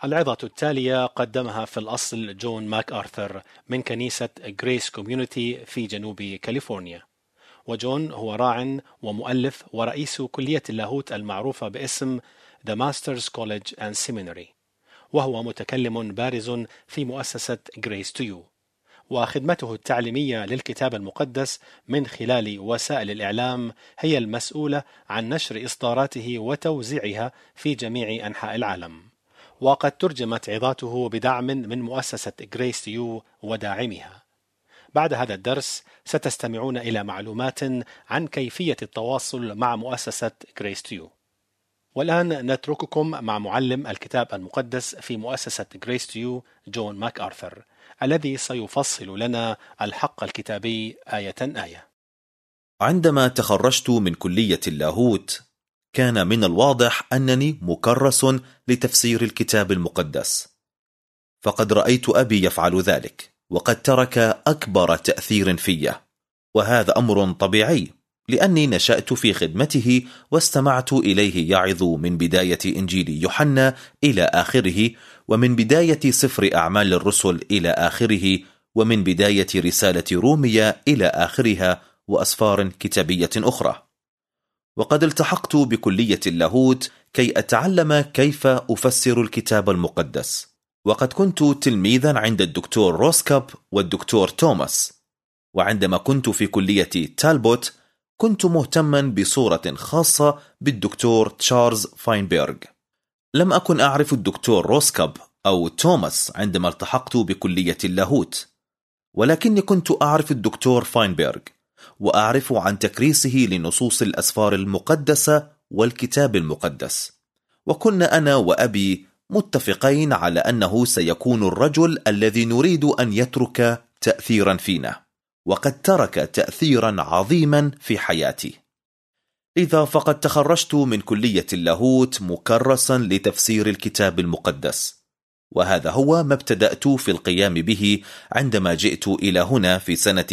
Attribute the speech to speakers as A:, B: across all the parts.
A: العظة التالية قدمها في الأصل جون ماك آرثر من كنيسة غريس كوميونيتي في جنوب كاليفورنيا. وجون هو راع ومؤلف ورئيس كلية اللاهوت المعروفة باسم The Masters College and Seminary، وهو متكلم بارز في مؤسسة Grace to You، وخدمته التعليمية للكتاب المقدس من خلال وسائل الإعلام هي المسؤولة عن نشر إصداراته وتوزيعها في جميع أنحاء العالم. وقد ترجمت عظاته بدعم من مؤسسة Grace to You وداعمها. بعد هذا الدرس ستستمعون إلى معلومات عن كيفية التواصل مع مؤسسة Grace to You. والآن نترككم مع معلم الكتاب المقدس في مؤسسة Grace to You جون ماك آرثر، الذي سيفصل لنا الحق الكتابي آية آية.
B: عندما تخرجت من كلية اللاهوت كان من الواضح أنني مكرس لتفسير الكتاب المقدس، فقد رأيت أبي يفعل ذلك وقد ترك أكبر تأثير فيه، وهذا أمر طبيعي لأني نشأت في خدمته واستمعت إليه يعظ من بداية إنجيل يوحنا إلى آخره، ومن بداية سفر أعمال الرسل إلى آخره، ومن بداية رسالة روميا إلى آخرها، وأسفار كتابية أخرى. وقد التحقت بكلية اللاهوت كي أتعلم كيف أفسر الكتاب المقدس، وقد كنت تلميذا عند الدكتور روسكاب والدكتور توماس. وعندما كنت في كلية تالبوت كنت مهتما بصورة خاصة بالدكتور تشارلز فاينبيرغ. لم أكن أعرف الدكتور روسكاب أو توماس عندما التحقت بكلية اللاهوت، ولكني كنت أعرف الدكتور فاينبيرغ، وأعرف عن تكريسه لنصوص الأسفار المقدسة والكتاب المقدس. وكنا أنا وأبي متفقين على أنه سيكون الرجل الذي نريد أن يترك تأثيرا فينا، وقد ترك تأثيرا عظيما في حياتي. لذا فقد تخرجت من كلية اللاهوت مكرسا لتفسير الكتاب المقدس، وهذا هو ما ابتدأت في القيام به عندما جئت إلى هنا في سنة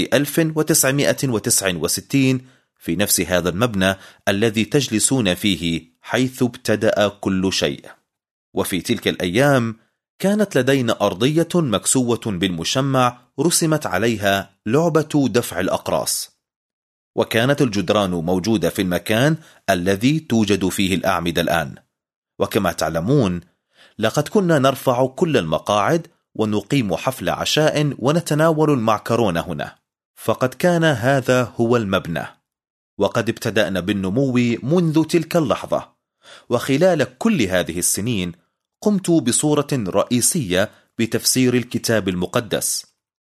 B: 1969 في نفس هذا المبنى الذي تجلسون فيه حيث ابتدأ كل شيء. وفي تلك الأيام كانت لدينا أرضية مكسوة بالمشمع رسمت عليها لعبة دفع الأقراص، وكانت الجدران موجودة في المكان الذي توجد فيه الأعمدة الآن. وكما تعلمون لقد كنا نرفع كل المقاعد ونقيم حفل عشاء ونتناول المعكرون هنا، فقد كان هذا هو المبنى. وقد ابتدأنا بالنمو منذ تلك اللحظة، وخلال كل هذه السنين قمت بصورة رئيسية بتفسير الكتاب المقدس.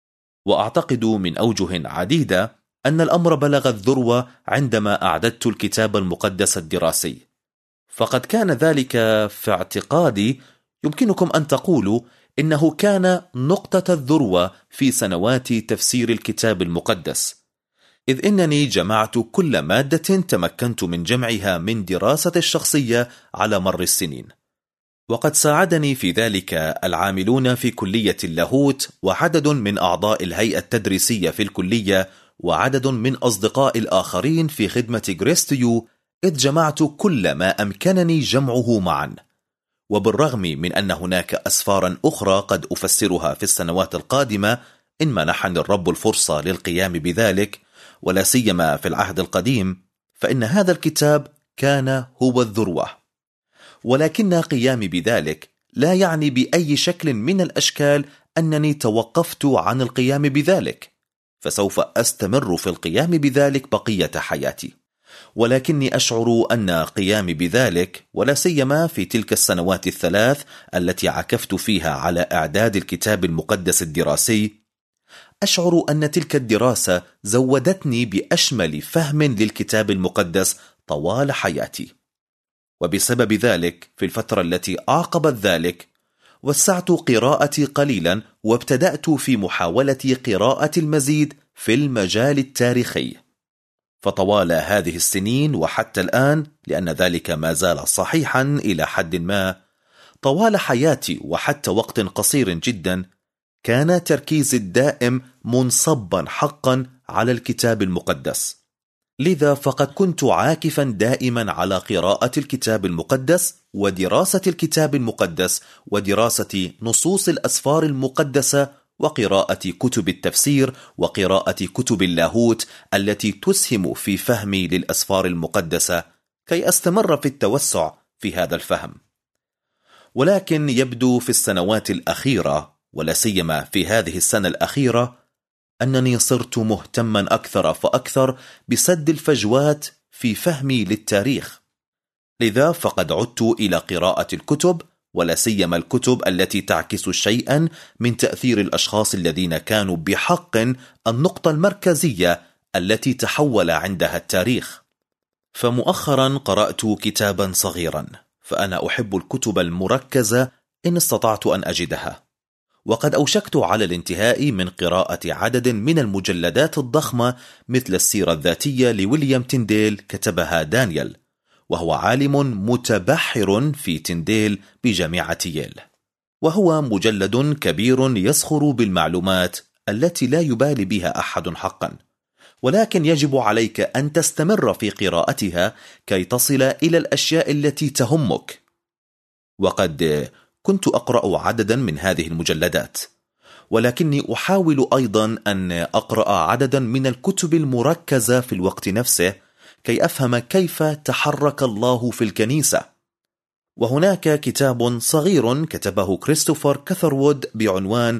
B: وأعتقد من أوجه عديدة أن الأمر بلغ الذروة عندما أعددت الكتاب المقدس الدراسي، فقد كان ذلك في اعتقادي يمكنكم أن تقولوا إنه كان نقطة الذروة في سنوات تفسير الكتاب المقدس، إذ إنني جمعت كل مادة تمكنت من جمعها من دراسة الشخصية على مر السنين. وقد ساعدني في ذلك العاملون في كلية اللاهوت، وعدد من أعضاء الهيئة التدريسية في الكلية، وعدد من أصدقاء الآخرين في خدمة Grace to You، إذ جمعت كل ما أمكنني جمعه معا. وبالرغم من أن هناك أسفارا أخرى قد أفسرها في السنوات القادمة إن منحني الرب الفرصة للقيام بذلك، ولا سيما في العهد القديم، فإن هذا الكتاب كان هو الذروة. ولكن قيامي بذلك لا يعني بأي شكل من الأشكال أنني توقفت عن القيام بذلك، فسوف أستمر في القيام بذلك بقية حياتي. ولكني أشعر أن قيامي بذلك، ولا سيما في تلك السنوات الثلاث التي عكفت فيها على إعداد الكتاب المقدس الدراسي، أشعر أن تلك الدراسة زودتني بأشمل فهم للكتاب المقدس طوال حياتي. وبسبب ذلك في الفترة التي أعقبت ذلك وسعت قراءتي قليلا، وابتدأت في محاولة قراءة المزيد في المجال التاريخي. فطوال هذه السنين وحتى الآن، لأن ذلك ما زال صحيحا إلى حد ما، طوال حياتي وحتى وقت قصير جدا، كان تركيزي الدائم منصبا حقا على الكتاب المقدس. لذا فقد كنت عاكفا دائما على قراءة الكتاب المقدس ودراسة الكتاب المقدس ودراسة نصوص الأسفار المقدسة وقراءة كتب التفسير وقراءة كتب اللاهوت التي تسهم في فهمي للأسفار المقدسة كي أستمر في التوسع في هذا الفهم. ولكن يبدو في السنوات الأخيرة ولا سيما في هذه السنة الأخيرة أنني صرت مهتما أكثر فأكثر بسد الفجوات في فهمي للتاريخ. لذا فقد عدت إلى قراءة الكتب ولا سيما الكتب التي تعكس شيئا من تأثير الأشخاص الذين كانوا بحق النقطة المركزية التي تحول عندها التاريخ. فمؤخرا قرأت كتابا صغيرا، فأنا أحب الكتب المركزة إن استطعت أن أجدها، وقد أوشكت على الانتهاء من قراءة عدد من المجلدات الضخمة مثل السيرة الذاتية لويليام تينديل كتبها دانيال، وهو عالم متبحر في تينديل بجامعة ييل، وهو مجلد كبير يسخر بالمعلومات التي لا يبالي بها أحد حقا، ولكن يجب عليك أن تستمر في قراءتها كي تصل إلى الأشياء التي تهمك. وقد كنت أقرأ عددا من هذه المجلدات، ولكني أحاول أيضا أن أقرأ عددا من الكتب المركزة في الوقت نفسه كي أفهم كيف تحرك الله في الكنيسة. وهناك كتاب صغير كتبه كريستوفر كاثروود بعنوان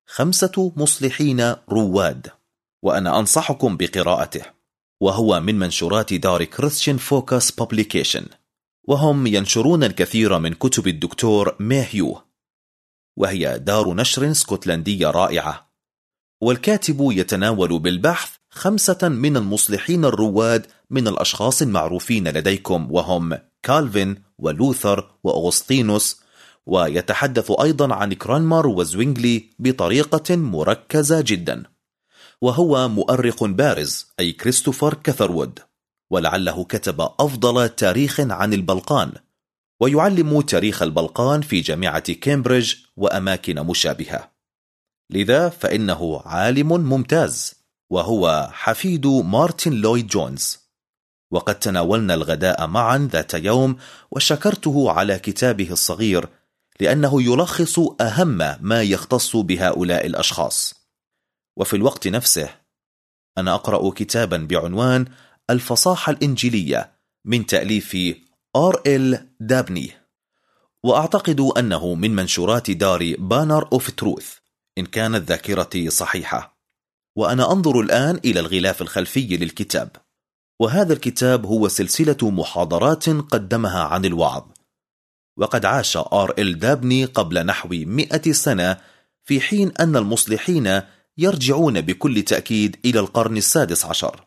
B: 5 مصلحين رواد، وأنا أنصحكم بقراءته، وهو من منشورات دار كريستيان فوكس بابليكيشن، وهم ينشرون الكثير من كتب الدكتور ماهيو، وهي دار نشر اسكتلندية رائعة. والكاتب يتناول بالبحث 5 من المصلحين الرواد من الأشخاص المعروفين لديكم، وهم كالفين ولوثر وأغسطينوس، ويتحدث أيضا عن كرانمر وزوينغلي بطريقة مركزة جدا. وهو مؤرخ بارز أي كريستوفر كاثروود، ولعله كتب أفضل تاريخ عن البلقان، ويعلم تاريخ البلقان في جامعة كامبريدج وأماكن مشابهة. لذا فإنه عالم ممتاز، وهو حفيد مارتن لويد جونز. وقد تناولنا الغداء معا ذات يوم، وشكرته على كتابه الصغير لأنه يلخص أهم ما يختص بهؤلاء الأشخاص. وفي الوقت نفسه أنا أقرأ كتابا بعنوان الفصاحة الإنجيلية من تأليف R.L. دابني، وأعتقد أنه من منشورات دار بانر أوف تروث إن كانت ذاكرتي صحيحة. وأنا أنظر الآن إلى الغلاف الخلفي للكتاب، وهذا الكتاب هو سلسلة محاضرات قدمها عن الوعظ. وقد عاش R.L. دابني قبل نحو 100 سنة، في حين أن المصلحين يرجعون بكل تأكيد إلى القرن 16.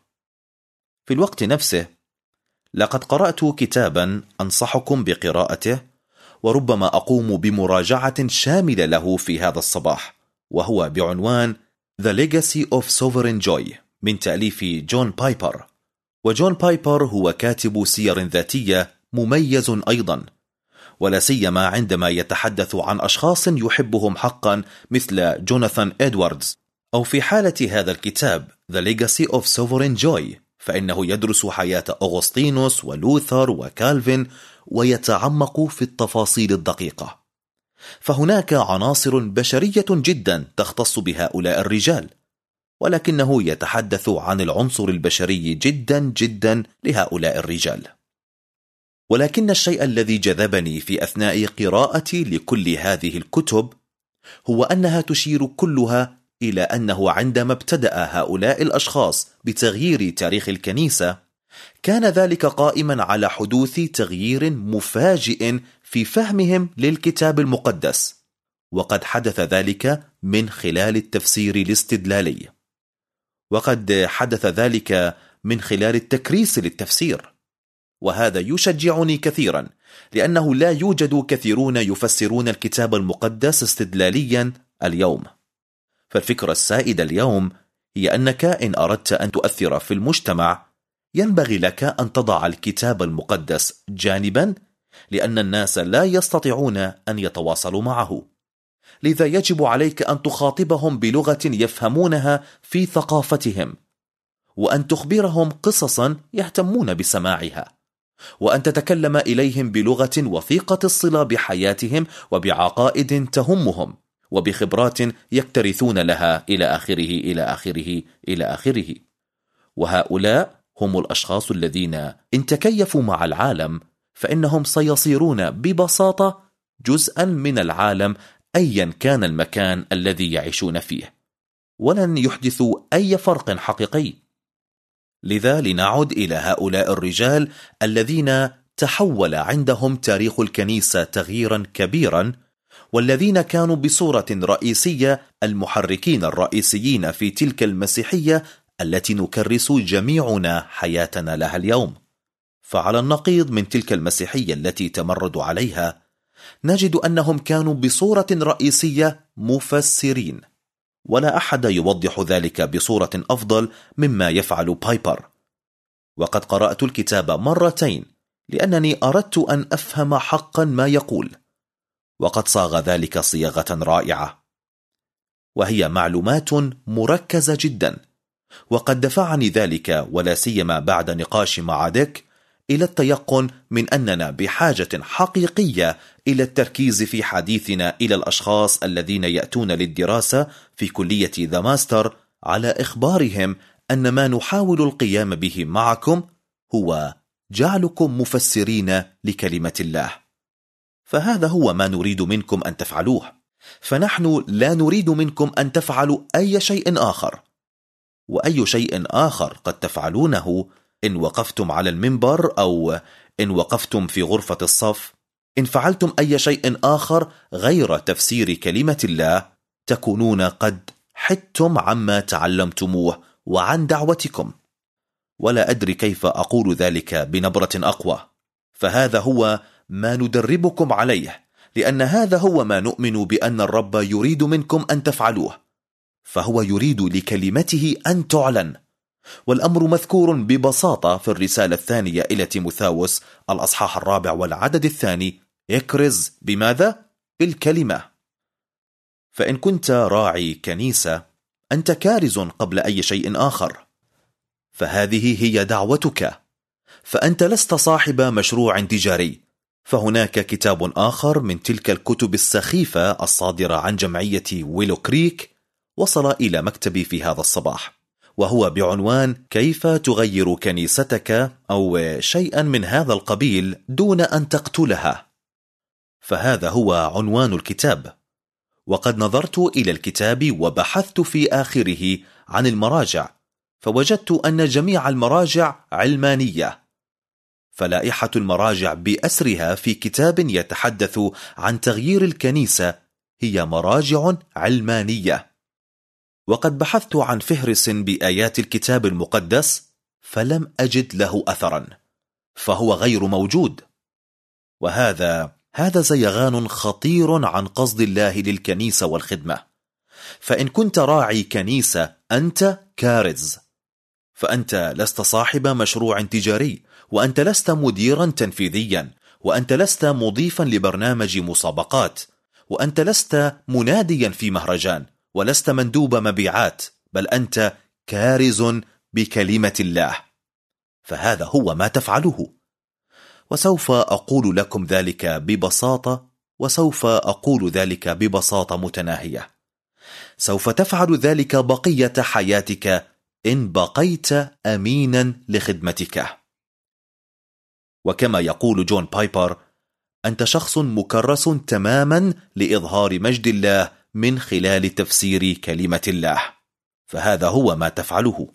B: في الوقت نفسه لقد قرأت كتابا أنصحكم بقراءته، وربما أقوم بمراجعة شاملة له في هذا الصباح، وهو بعنوان The Legacy of Sovereign Joy من تأليف جون بايبر. وجون بايبر هو كاتب سير ذاتية مميز أيضا، ولا سيما عندما يتحدث عن أشخاص يحبهم حقا مثل جوناثان إدواردز، أو في حالة هذا الكتاب The Legacy of Sovereign Joy فإنه يدرس حياة أغسطينوس ولوثر وكالفين، ويتعمق في التفاصيل الدقيقة. فهناك عناصر بشرية جدا تختص بهؤلاء الرجال، ولكنه يتحدث عن العنصر البشري جدا جدا لهؤلاء الرجال. ولكن الشيء الذي جذبني في أثناء قراءتي لكل هذه الكتب هو أنها تشير كلها إلى أنه عندما ابتدأ هؤلاء الأشخاص بتغيير تاريخ الكنيسة، كان ذلك قائما على حدوث تغيير مفاجئ في فهمهم للكتاب المقدس، وقد حدث ذلك من خلال التفسير الاستدلالي، وقد حدث ذلك من خلال التكريس للتفسير. وهذا يشجعني كثيرا، لأنه لا يوجد كثيرون يفسرون الكتاب المقدس استدلاليا اليوم. فالفكرة السائدة اليوم هي أنك إن أردت أن تؤثر في المجتمع ينبغي لك أن تضع الكتاب المقدس جانبا، لأن الناس لا يستطيعون أن يتواصلوا معه. لذا يجب عليك أن تخاطبهم بلغة يفهمونها في ثقافتهم، وأن تخبرهم قصصا يهتمون بسماعها، وأن تتكلم إليهم بلغة وثيقة الصلة بحياتهم وبعقائد تهمهم وبخبرات يكترثون لها إلى آخره إلى آخره إلى آخره. وهؤلاء هم الأشخاص الذين إن تكيفوا مع العالم فإنهم سيصيرون ببساطة جزءا من العالم أيا كان المكان الذي يعيشون فيه، ولن يحدثوا أي فرق حقيقي. لذا لنعد إلى هؤلاء الرجال الذين تحول عندهم تاريخ الكنيسة تغييرا كبيرا، والذين كانوا بصورة رئيسية المحركين الرئيسيين في تلك المسيحية التي نكرس جميعنا حياتنا لها اليوم. فعلى النقيض من تلك المسيحية التي تمردوا عليها، نجد أنهم كانوا بصورة رئيسية مفسرين، ولا أحد يوضح ذلك بصورة أفضل مما يفعل بايبر. وقد قرأت الكتاب مرتين لأنني أردت أن أفهم حقا ما يقول، وقد صاغ ذلك صياغة رائعة، وهي معلومات مركزة جدا. وقد دفعني ذلك ولا سيما بعد نقاش مع ديك إلى التيقن من أننا بحاجة حقيقية إلى التركيز في حديثنا إلى الأشخاص الذين يأتون للدراسة في كلية ذا ماستر على إخبارهم أن ما نحاول القيام به معكم هو جعلكم مفسرين لكلمة الله. فهذا هو ما نريد منكم أن تفعلوه، فنحن لا نريد منكم أن تفعلوا أي شيء آخر. وأي شيء آخر قد تفعلونه إن وقفتم على المنبر أو إن وقفتم في غرفة الصف، إن فعلتم أي شيء آخر غير تفسير كلمة الله تكونون قد حدتم عما تعلمتموه وعن دعوتكم. ولا أدري كيف أقول ذلك بنبرة أقوى، فهذا هو ما ندربكم عليه، لأن هذا هو ما نؤمن بأن الرب يريد منكم أن تفعلوه، فهو يريد لكلمته أن تعلن. والأمر مذكور ببساطة في الرسالة الثانية إلى تيموثاوس الأصحاح 4 والعدد 2: اكرز بماذا؟ بالكلمة. فإن كنت راعي كنيسة أنت كارز قبل أي شيء آخر، فهذه هي دعوتك. فأنت لست صاحب مشروع تجاري، فهناك كتاب آخر من تلك الكتب السخيفة الصادرة عن جمعية ويلو كريك وصل إلى مكتبي في هذا الصباح، وهو بعنوان كيف تغير كنيستك أو شيئا من هذا القبيل دون أن تقتلها. فهذا هو عنوان الكتاب. وقد نظرت إلى الكتاب وبحثت في آخره عن المراجع، فوجدت أن جميع المراجع علمانية. فلائحة المراجع بأسرها في كتاب يتحدث عن تغيير الكنيسة هي مراجع علمانية. وقد بحثت عن فهرس بآيات الكتاب المقدس فلم أجد له أثرا، فهو غير موجود. وهذا زيغان خطير عن قصد الله للكنيسة والخدمة. فإن كنت راعي كنيسة أنت كارز، فأنت لست صاحب مشروع تجاري، وأنت لست مديرا تنفيذيا، وأنت لست مضيفا لبرنامج مسابقات، وأنت لست مناديا في مهرجان، ولست مندوب مبيعات، بل أنت كارز بكلمة الله. فهذا هو ما تفعله، وسوف أقول لكم ذلك ببساطة، وسوف أقول ذلك ببساطة متناهية. سوف تفعل ذلك بقية حياتك إن بقيت أمينا لخدمتك. وكما يقول جون بايبر: أنت شخص مكرس تماما لإظهار مجد الله من خلال تفسير كلمة الله. فهذا هو ما تفعله.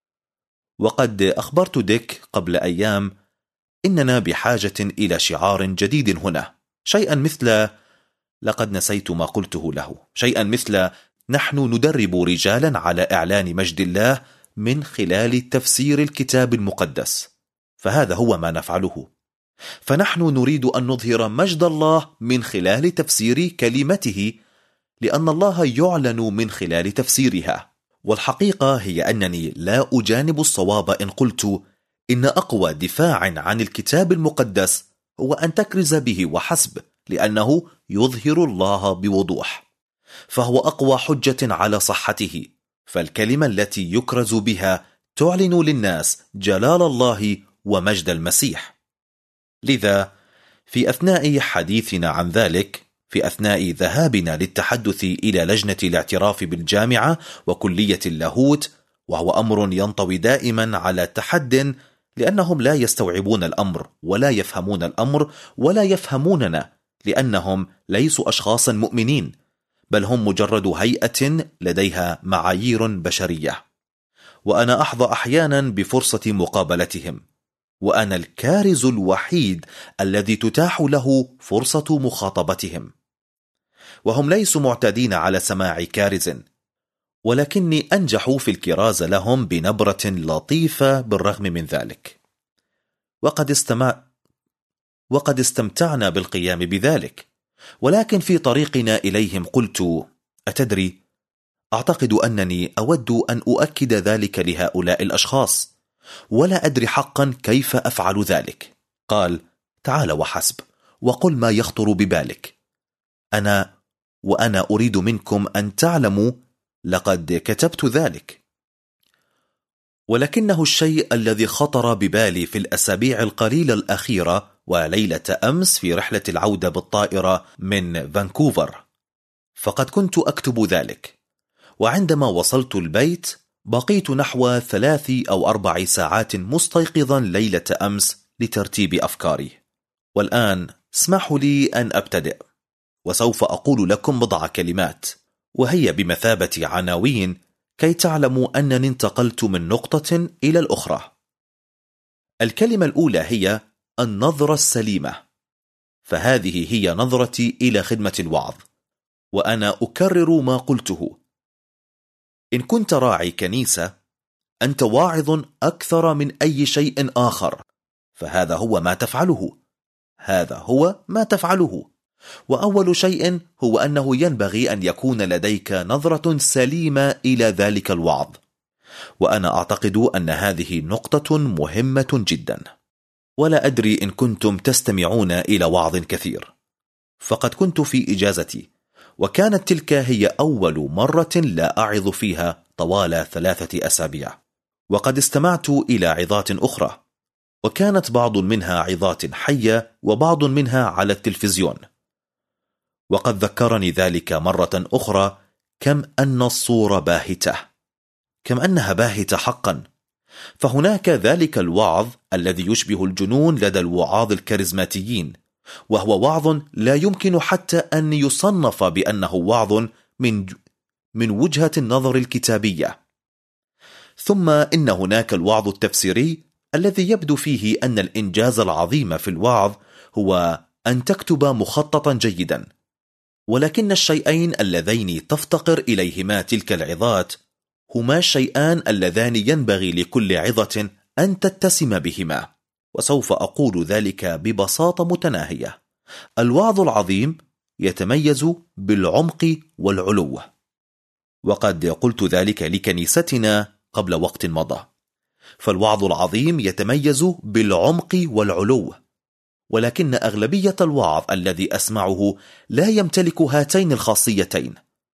B: وقد أخبرت ديك قبل أيام إننا بحاجة إلى شعار جديد هنا، شيئا مثل، لقد نسيت ما قلته له، شيئا مثل: نحن ندرب رجالا على إعلان مجد الله من خلال تفسير الكتاب المقدس. فهذا هو ما نفعله. فنحن نريد أن نظهر مجد الله من خلال تفسير كلمته، لأن الله يعلن من خلال تفسيرها. والحقيقة هي أنني لا أجانب الصواب إن قلت إن أقوى دفاع عن الكتاب المقدس هو أن تكرز به وحسب، لأنه يظهر الله بوضوح، فهو أقوى حجة على صحته. فالكلمة التي يكرز بها تعلن للناس جلال الله ومجد المسيح. لذا في أثناء حديثنا عن ذلك، في أثناء ذهابنا للتحدث إلى لجنة الاعتراف بالجامعة وكلية اللاهوت، وهو أمر ينطوي دائما على تحد، لأنهم لا يستوعبون الأمر ولا يفهمون الأمر ولا يفهموننا، لأنهم ليسوا أشخاصا مؤمنين، بل هم مجرد هيئة لديها معايير بشرية. وأنا أحظى أحيانا بفرصة مقابلتهم، وأنا الكارز الوحيد الذي تتاح له فرصة مخاطبتهم، وهم ليسوا معتادين على سماع كارز، ولكني أنجح في الكراز لهم بنبرة لطيفة بالرغم من ذلك. وقد استمتعنا بالقيام بذلك، ولكن في طريقنا إليهم قلت: أتدري، أعتقد أنني أود أن أؤكد ذلك لهؤلاء الأشخاص، ولا أدري حقا كيف أفعل ذلك. قال: تعال وحسب، وقل ما يخطر ببالك. وأنا أريد منكم أن تعلموا لقد كتبت ذلك. ولكنه الشيء الذي خطر ببالي في الأسابيع القليلة الأخيرة وليلة أمس في رحلة العودة بالطائرة من فانكوفر، فقد كنت أكتب ذلك، وعندما وصلت البيت بقيت نحو 3 أو 4 ساعات مستيقظا ليلة أمس لترتيب أفكاري. والآن اسمحوا لي أن أبتدئ، وسوف أقول لكم بضع كلمات، وهي بمثابة عناوين كي تعلموا أنني انتقلت من نقطة إلى الأخرى. الكلمة الأولى هي النظرة السليمة، فهذه هي نظرتي إلى خدمة الوعظ، وأنا أكرر ما قلته: إن كنت راعي كنيسة، أنت واعظ أكثر من أي شيء آخر، فهذا هو ما تفعله. وأول شيء هو أنه ينبغي أن يكون لديك نظرة سليمة إلى ذلك الوعظ، وأنا أعتقد أن هذه نقطة مهمة جدا. ولا أدري إن كنتم تستمعون إلى وعظ كثير، فقد كنت في إجازتي، وكانت تلك هي أول مرة لا أعظ فيها طوال 3 أسابيع، وقد استمعت إلى عظات أخرى، وكانت بعض منها عظات حية وبعض منها على التلفزيون. وقد ذكرني ذلك مرة أخرى كم أن الصورة باهتة، كم أنها باهتة حقا. فهناك ذلك الوعظ الذي يشبه الجنون لدى الوعاظ الكاريزماتيين، وهو وعظ لا يمكن حتى أن يصنف بأنه وعظ من وجهة النظر الكتابية. ثم إن هناك الوعظ التفسيري الذي يبدو فيه أن الإنجاز العظيم في الوعظ هو أن تكتب مخططا جيدا، ولكن الشيئين اللذين تفتقر إليهما تلك العظات هما الشيئان اللذان ينبغي لكل عظة أن تتسم بهما، وسوف أقول ذلك ببساطة متناهية. الوعظ العظيم يتميز بالعمق والعلو، وقد قلت ذلك لكنيستنا قبل وقت مضى. فالوعظ العظيم يتميز بالعمق والعلو، ولكن أغلبية الوعظ الذي أسمعه لا يمتلك هاتين الخاصيتين،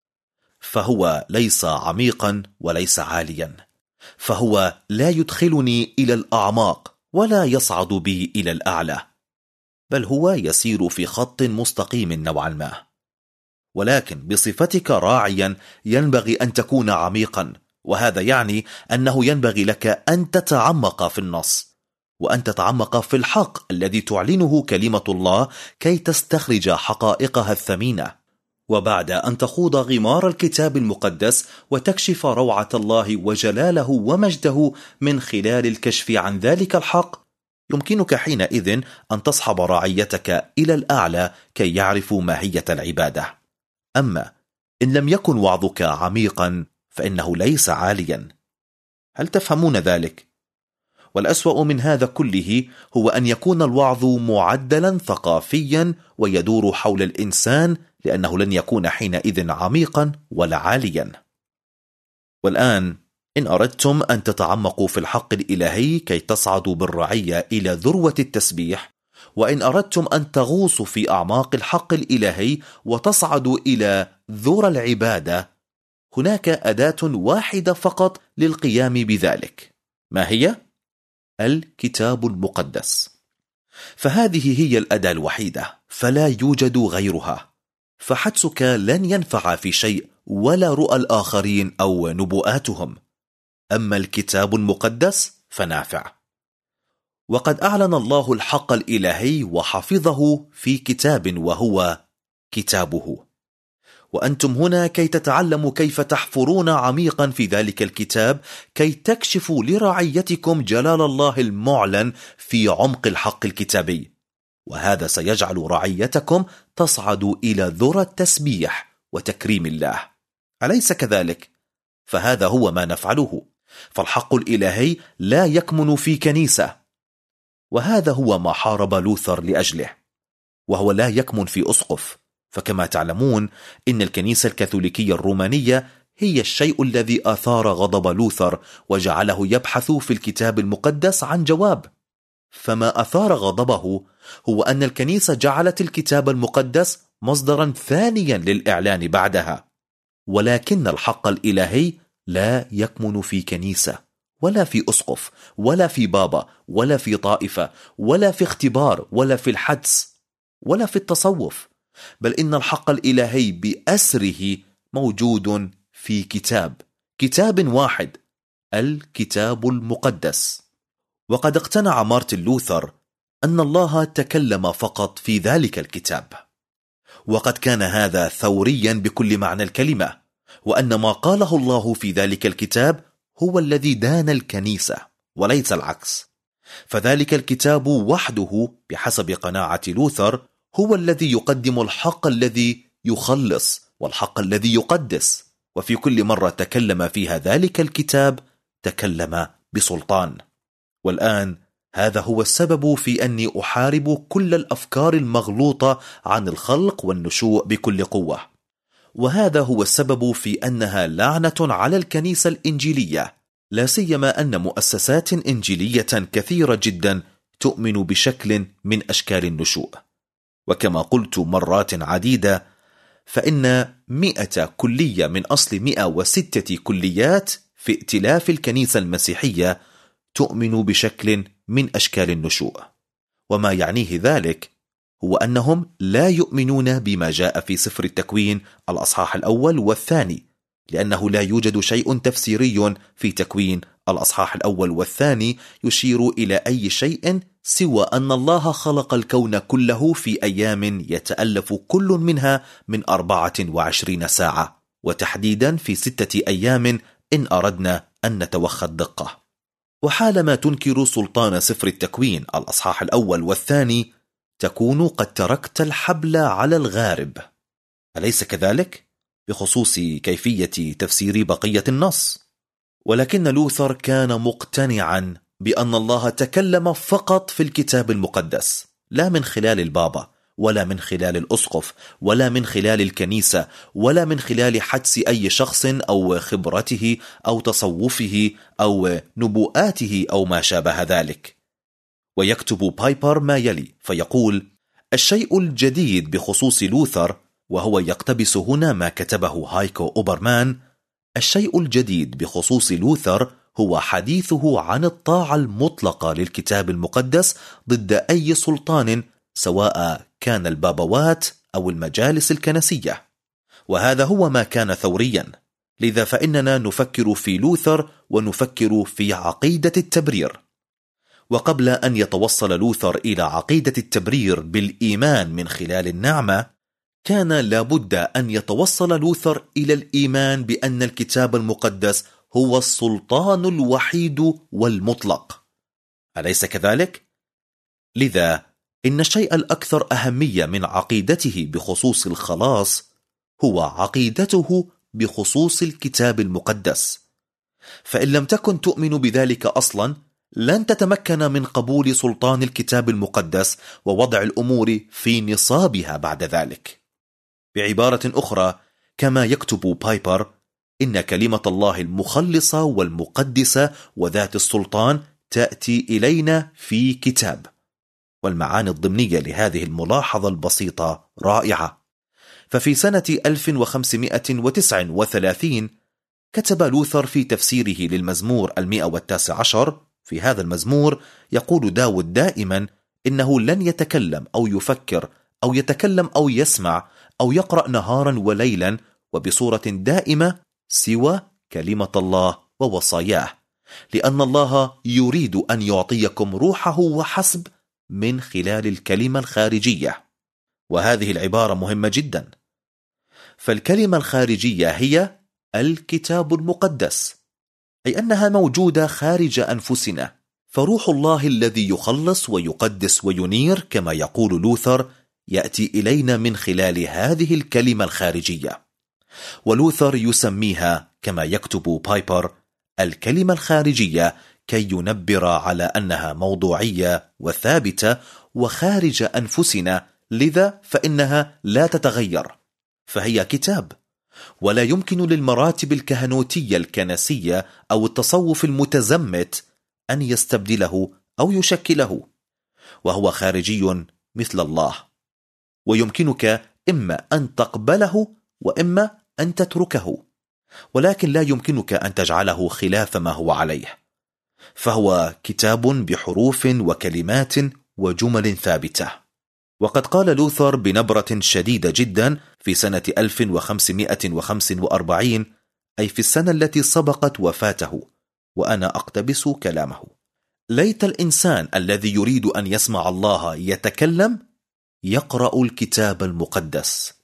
B: فهو ليس عميقا وليس عاليا، فهو لا يدخلني إلى الأعماق ولا يصعد بي إلى الأعلى، بل هو يسير في خط مستقيم نوعا ما. ولكن بصفتك راعيا ينبغي أن تكون عميقا، وهذا يعني أنه ينبغي لك أن تتعمق في النص، وأن تتعمق في الحق الذي تعلنه كلمة الله كي تستخرج حقائقها الثمينة. وبعد أن تخوض غمار الكتاب المقدس وتكشف روعة الله وجلاله ومجده من خلال الكشف عن ذلك الحق، يمكنك حينئذ أن تصحب رعيتك إلى الأعلى كي يعرفوا ماهية العبادة. أما إن لم يكن وعظك عميقا فإنه ليس عاليا. هل تفهمون ذلك؟ والأسوأ من هذا كله هو أن يكون الوعظ معدلا ثقافيا ويدور حول الإنسان، لأنه لن يكون حينئذ عميقا ولا عاليا. والآن إن أردتم أن تتعمقوا في الحق الإلهي كي تصعدوا بالرعية إلى ذروة التسبيح، وإن أردتم أن تغوصوا في أعماق الحق الإلهي وتصعدوا إلى ذرى العبادة، هناك أداة واحدة فقط للقيام بذلك، ما هي؟ الكتاب المقدس. فهذه هي الأداة الوحيدة، فلا يوجد غيرها، فحدسك لن ينفع في شيء ولا رؤى الآخرين أو نبوءاتهم، أما الكتاب المقدس فنافع. وقد أعلن الله الحق الإلهي وحفظه في كتاب وهو كتابه، وأنتم هنا كي تتعلموا كيف تحفرون عميقا في ذلك الكتاب كي تكشفوا لرعيتكم جلال الله المعلن في عمق الحق الكتابي، وهذا سيجعل رعيتكم تصعد إلى ذرى التسبيح وتكريم الله. أليس كذلك؟ فهذا هو ما نفعله، فالحق الإلهي لا يكمن في كنيسة، وهذا هو ما حارب لوثر لأجله، وهو لا يكمن في أسقف. فكما تعلمون إن الكنيسة الكاثوليكية الرومانية هي الشيء الذي أثار غضب لوثر وجعله يبحث في الكتاب المقدس عن جواب. فما أثار غضبه هو أن الكنيسة جعلت الكتاب المقدس مصدرا ثانيا للإعلان بعدها، ولكن الحق الإلهي لا يكمن في كنيسة ولا في أسقف ولا في بابا ولا في طائفة ولا في اختبار ولا في الحدس ولا في التصوف، بل إن الحق الإلهي بأسره موجود في كتاب واحد، الكتاب المقدس. وقد اقتنع مارتن لوثر أن الله تكلم فقط في ذلك الكتاب، وقد كان هذا ثوريا بكل معنى الكلمة، وأن ما قاله الله في ذلك الكتاب هو الذي دان الكنيسة وليس العكس. فذلك الكتاب وحده بحسب قناعة لوثر هو الذي يقدم الحق الذي يخلص والحق الذي يقدس، وفي كل مرة تكلم فيها ذلك الكتاب تكلم بسلطان. والآن هذا هو السبب في أني أحارب كل الأفكار المغلوطة عن الخلق والنشوء بكل قوة، وهذا هو السبب في أنها لعنة على الكنيسة الإنجيلية، لا سيما أن مؤسسات إنجيلية كثيرة جدا تؤمن بشكل من أشكال النشوء. وكما قلت مرات عديدة، فإن 100 كلية من أصل 106 كليات في ائتلاف الكنيسة المسيحية تؤمن بشكل من أشكال النشوء. وما يعنيه ذلك هو أنهم لا يؤمنون بما جاء في سفر التكوين الأصحاح الأول والثاني، لأنه لا يوجد شيء تفسيري في تكوين الأصحاح الأول والثاني يشير إلى أي شيء سوى أن الله خلق الكون كله في أيام يتألف كل منها من 24 ساعة، وتحديدا في 6 أيام إن أردنا أن نتوخى الدقة. وحالما تنكر سلطان سفر التكوين الأصحاح الأول والثاني تكون قد تركت الحبل على الغارب، أليس كذلك؟ بخصوص كيفية تفسير بقية النص. ولكن لوثر كان مقتنعا بأن الله تكلم فقط في الكتاب المقدس، لا من خلال البابا ولا من خلال الأسقف ولا من خلال الكنيسة ولا من خلال حدس أي شخص أو خبرته أو تصوفه أو نبوءاته أو ما شابه ذلك. ويكتب بايبر ما يلي فيقول: الشيء الجديد بخصوص لوثر، وهو يقتبس هنا ما كتبه هايكو أوبرمان، الشيء الجديد بخصوص لوثر هو حديثه عن الطاعة المطلقة للكتاب المقدس ضد أي سلطان، سواء كان البابوات أو المجالس الكنسية. وهذا هو ما كان ثوريا، لذا فإننا نفكر في لوثر ونفكر في عقيدة التبرير. وقبل أن يتوصل لوثر إلى عقيدة التبرير بالإيمان من خلال النعمة، كان لابد أن يتوصل لوثر إلى الإيمان بأن الكتاب المقدس هو السلطان الوحيد والمطلق، أليس كذلك؟ لذا إن الشيء الأكثر أهمية من عقيدته بخصوص الخلاص هو عقيدته بخصوص الكتاب المقدس. فإن لم تكن تؤمن بذلك أصلا لن تتمكن من قبول سلطان الكتاب المقدس ووضع الأمور في نصابها بعد ذلك. بعبارة أخرى، كما يكتب بايبر، إن كلمة الله المخلصة والمقدسة وذات السلطان تأتي إلينا في كتاب. والمعاني الضمنية لهذه الملاحظة البسيطة رائعة. ففي سنة 1539 كتب لوثر في تفسيره للمزمور 119 في هذا المزمور يقول داود دائما إنه لن يتكلم أو يفكر أو يتكلم أو يسمع أو يقرأ نهارا وليلا وبصورة دائمة سوى كلمة الله ووصاياه، لأن الله يريد أن يعطيكم روحه وحسب من خلال الكلمة الخارجية. وهذه العبارة مهمة جدا، فالكلمة الخارجية هي الكتاب المقدس، أي أنها موجودة خارج أنفسنا. فروح الله الذي يخلص ويقدس وينير كما يقول لوثر يأتي إلينا من خلال هذه الكلمة الخارجية، ولوثر يسميها كما يكتب بايبر الكلمة الخارجية كي ينبر على أنها موضوعية وثابتة وخارج أنفسنا، لذا فإنها لا تتغير، فهي كتاب، ولا يمكن للمراتب الكهنوتية الكنسية أو التصوف المتزمت أن يستبدله أو يشكله، وهو خارجي مثل الله، ويمكنك إما أن تقبله وإما أن تتركه، ولكن لا يمكنك أن تجعله خلاف ما هو عليه، فهو كتاب بحروف وكلمات وجمل ثابتة. وقد قال لوثر بنبرة شديدة جدا في سنة 1545، أي في السنة التي سبقت وفاته، وأنا أقتبس كلامه: ليت الإنسان الذي يريد أن يسمع الله يتكلم يقرأ الكتاب المقدس.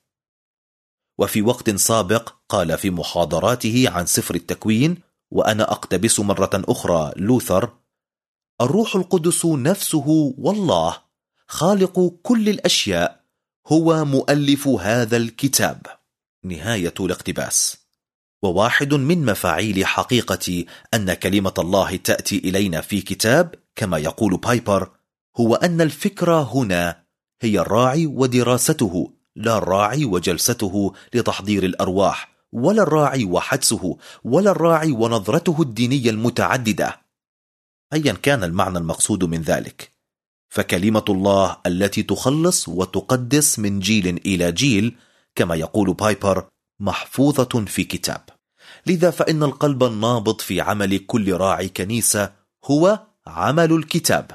B: وفي وقت سابق قال في محاضراته عن سفر التكوين، وأنا أقتبس مرة أخرى لوثر: الروح القدس نفسه والله خالق كل الأشياء هو مؤلف هذا الكتاب. نهاية الاقتباس. وواحد من مفاعيل حقيقة أن كلمة الله تأتي إلينا في كتاب كما يقول بايبر هو أن الفكرة هنا هي الراعي ودراسته، لا الراعي وجلسته لتحضير الأرواح، ولا الراعي وحدسه، ولا الراعي ونظرته الدينية المتعددة، أيا كان المعنى المقصود من ذلك. فكلمة الله التي تخلص وتقدس من جيل إلى جيل كما يقول بايبر محفوظة في كتاب. لذا فإن القلب النابض في عمل كل راعي كنيسة هو عمل الكتاب،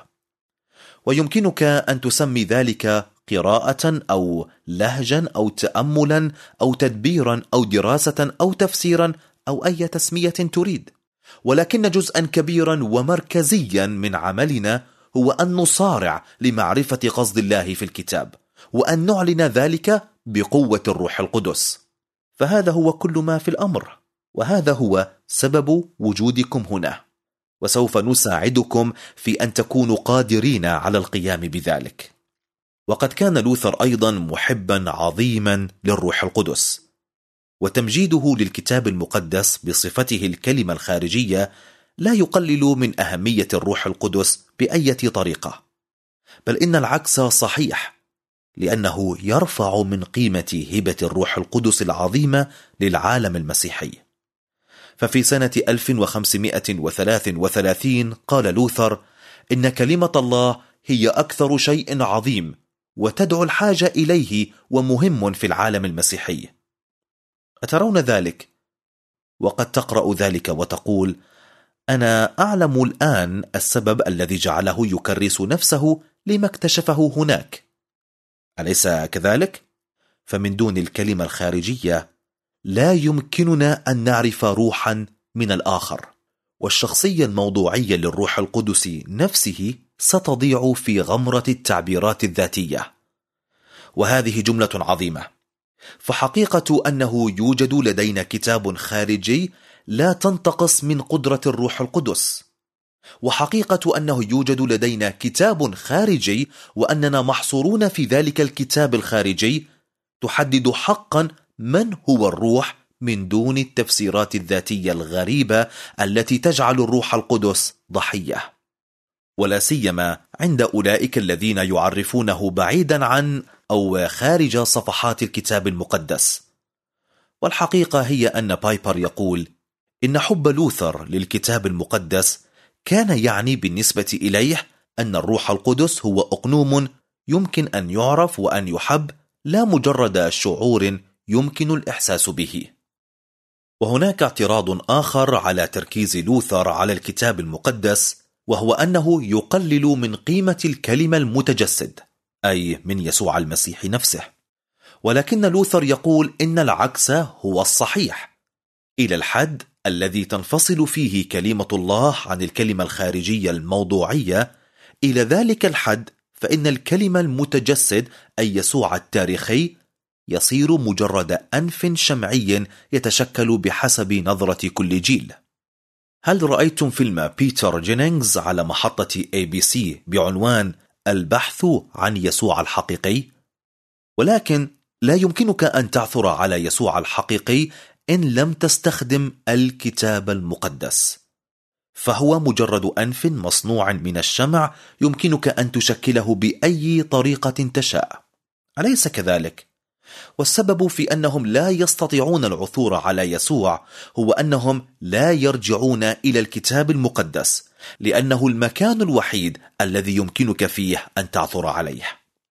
B: ويمكنك أن تسمي ذلك قراءة أو لهجا أو تأملا أو تدبيرا أو دراسة أو تفسيرا أو أي تسمية تريد، ولكن جزءا كبيرا ومركزيا من عملنا هو أن نصارع لمعرفة قصد الله في الكتاب، وأن نعلن ذلك بقوة الروح القدس. فهذا هو كل ما في الأمر، وهذا هو سبب وجودكم هنا، وسوف نساعدكم في أن تكونوا قادرين على القيام بذلك. وقد كان لوثر أيضا محبا عظيما للروح القدس، وتمجيده للكتاب المقدس بصفته الكلمة الخارجية لا يقلل من أهمية الروح القدس بأي طريقة، بل إن العكس صحيح، لأنه يرفع من قيمة هبة الروح القدس العظيمة للعالم المسيحي. ففي سنة 1533 قال لوثر إن كلمة الله هي أكثر شيء عظيم وتدعو الحاجة إليه ومهم في العالم المسيحي. أترون ذلك؟ وقد تقرأ ذلك وتقول: أنا أعلم الآن السبب الذي جعله يكرس نفسه لما اكتشفه هناك، أليس كذلك؟ فمن دون الكلمة الخارجية لا يمكننا أن نعرف روحا من الآخر، والشخصية الموضوعية للروح القدس نفسه ستضيع في غمرة التعبيرات الذاتية. وهذه جملة عظيمة، فحقيقة أنه يوجد لدينا كتاب خارجي لا تنتقص من قدرة الروح القدس، وحقيقة أنه يوجد لدينا كتاب خارجي وأننا محصورون في ذلك الكتاب الخارجي تحدد حقا من هو الروح من دون التفسيرات الذاتية الغريبة التي تجعل الروح القدس ضحية، ولا سيما عند أولئك الذين يعرفونه بعيدا عن أو خارج صفحات الكتاب المقدس. والحقيقة هي أن بايبر يقول إن حب لوثر للكتاب المقدس كان يعني بالنسبة إليه أن الروح القدس هو أقنوم يمكن أن يعرف وأن يحب، لا مجرد شعور يمكن الإحساس به. وهناك اعتراض آخر على تركيز لوثر على الكتاب المقدس، وهو أنه يقلل من قيمة الكلمة المتجسد، أي من يسوع المسيح نفسه. ولكن لوثر يقول إن العكس هو الصحيح، إلى الحد الذي تنفصل فيه كلمة الله عن الكلمة الخارجية الموضوعية، إلى ذلك الحد فإن الكلمة المتجسد أي يسوع التاريخي يصير مجرد أنف شمعي يتشكل بحسب نظرة كل جيل. هل رأيتم فيلم بيتر جينينغز على محطة ABC بعنوان البحث عن يسوع الحقيقي؟ ولكن لا يمكنك أن تعثر على يسوع الحقيقي إن لم تستخدم الكتاب المقدس، فهو مجرد أنف مصنوع من الشمع يمكنك أن تشكله بأي طريقة تشاء، أليس كذلك؟ والسبب في أنهم لا يستطيعون العثور على يسوع هو أنهم لا يرجعون إلى الكتاب المقدس، لأنه المكان الوحيد الذي يمكنك فيه أن تعثر عليه.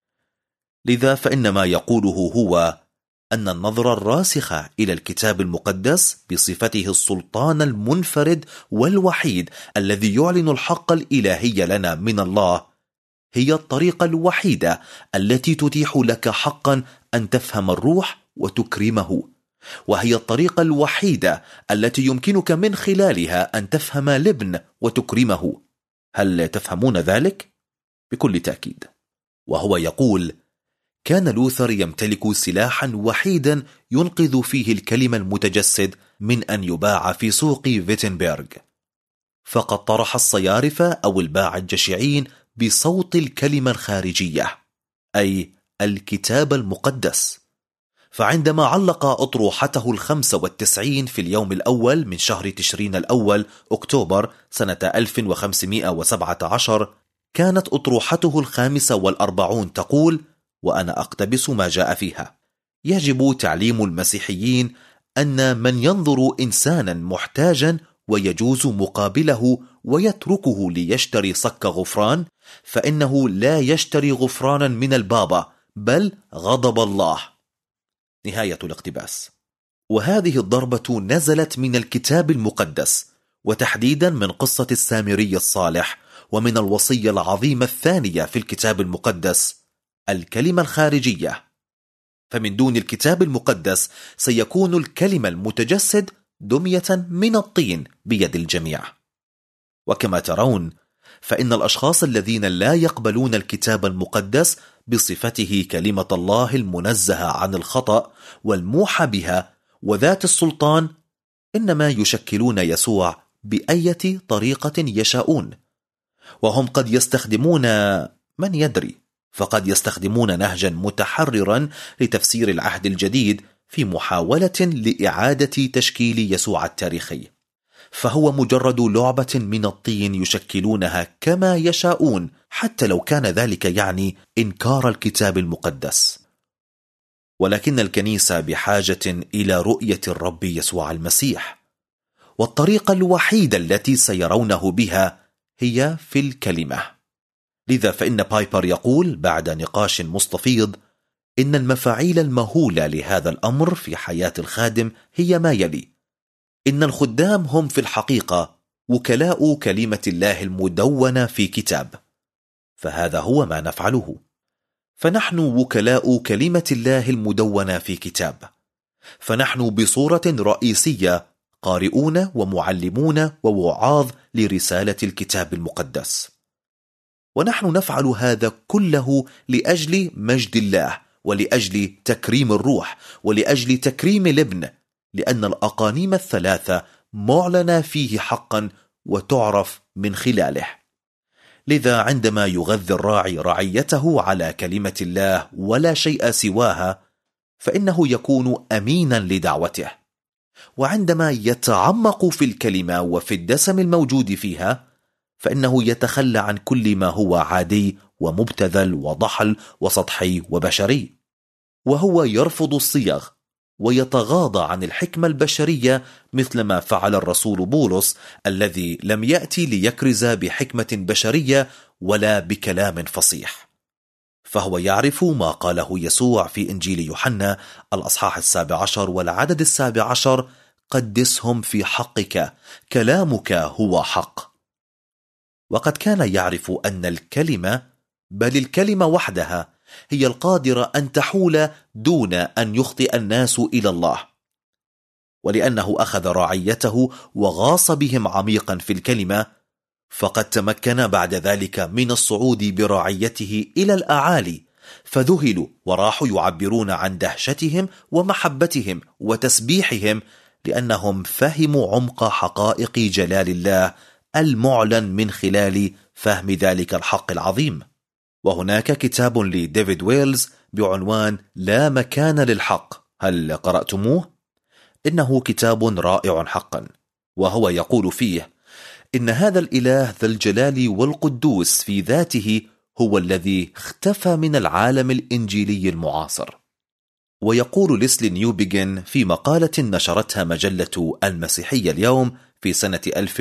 B: لذا فإن ما يقوله هو أن النظرة الراسخة إلى الكتاب المقدس بصفته السلطان المنفرد والوحيد الذي يعلن الحق الإلهي لنا من الله هي الطريقة الوحيدة التي تتيح لك حقا أن تفهم الروح وتكرمه، وهي الطريقة الوحيدة التي يمكنك من خلالها أن تفهم الابن وتكرمه. هل تفهمون ذلك؟ بكل تأكيد. وهو يقول: كان لوثر يمتلك سلاحا وحيدا ينقذ فيه الكلمة المتجسد من أن يباع في سوق فيتنبرغ، فقد طرح الصيارفة أو الباعة الجشعين بصوت الكلمة الخارجية أي الكتاب المقدس. فعندما علق أطروحته 95 في اليوم الأول من شهر تشرين الأول أكتوبر سنة 1517 كانت أطروحته 45 تقول، وأنا أقتبس ما جاء فيها: يجب تعليم المسيحيين أن من ينظر إنسانا محتاجا ويجوز مقابله ويتركه ليشتري صك غفران، فإنه لا يشتري غفرانا من البابا بل غضب الله. نهاية الاقتباس. وهذه الضربة نزلت من الكتاب المقدس، وتحديدا من قصة السامري الصالح، ومن الوصية العظيمة الثانية في الكتاب المقدس، الكلمة الخارجية. فمن دون الكتاب المقدس سيكون الكلمة المتجسد دمية من الطين بيد الجميع. وكما ترون فإن الأشخاص الذين لا يقبلون الكتاب المقدس بصفته كلمة الله المنزهة عن الخطأ والموحى بها وذات السلطان إنما يشكلون يسوع بأية طريقة يشاءون، وهم قد يستخدمون، من يدري، فقد يستخدمون نهجا متحررا لتفسير العهد الجديد في محاولة لإعادة تشكيل يسوع التاريخي، فهو مجرد لعبة من الطين يشكلونها كما يشاءون، حتى لو كان ذلك يعني إنكار الكتاب المقدس. ولكن الكنيسة بحاجة إلى رؤية الرب يسوع المسيح، والطريقة الوحيدة التي سيرونه بها هي في الكلمة. لذا فإن بايبر يقول بعد نقاش مستفيض إن المفاعيل المهولة لهذا الأمر في حياة الخادم هي ما يلي: إن الخدام هم في الحقيقة وكلاء كلمة الله المدونة في كتاب، فهذا هو ما نفعله. فنحن وكلاء كلمة الله المدونة في كتاب، فنحن بصورة رئيسية قارئون ومعلمون ووعاظ لرسالة الكتاب المقدس، ونحن نفعل هذا كله لأجل مجد الله ولأجل تكريم الروح ولأجل تكريم الابن، لأن الأقانيم الثلاثة معلنة فيه حقا وتعرف من خلاله. لذا عندما يغذي الراعي رعيته على كلمة الله ولا شيء سواها فإنه يكون أمينا لدعوته، وعندما يتعمق في الكلمة وفي الدسم الموجود فيها فإنه يتخلى عن كل ما هو عادي ومبتذل وضحل وسطحي وبشري، وهو يرفض الصيغ ويتغاضى عن الحكمة البشرية مثل ما فعل الرسول بولس الذي لم يأتي ليكرز بحكمة بشرية ولا بكلام فصيح، فهو يعرف ما قاله يسوع في إنجيل يوحنا الأصحاح 17 والعدد 17 قدسهم في حقك، كلامك هو حق. وقد كان يعرف أن الكلمة، بل الكلمة وحدها، هي القادرة أن تحول دون أن يخطئ الناس إلى الله. ولأنه أخذ رعيته وغاص بهم عميقا في الكلمة، فقد تمكن بعد ذلك من الصعود برعيته إلى الأعالي، فذهلوا وراحوا يعبرون عن دهشتهم ومحبتهم وتسبيحهم، لأنهم فهموا عمق حقائق جلال الله المعلن من خلال فهم ذلك الحق العظيم. وهناك كتاب لديفيد ويلز بعنوان لا مكان للحق، هل قرأتموه؟ إنه كتاب رائع حقا، وهو يقول فيه إن هذا الإله ذا الجلال والقدوس في ذاته هو الذي اختفى من العالم الإنجيلي المعاصر. ويقول ليسلي نيوبيغن في مقالة نشرتها مجلة المسيحية اليوم في سنة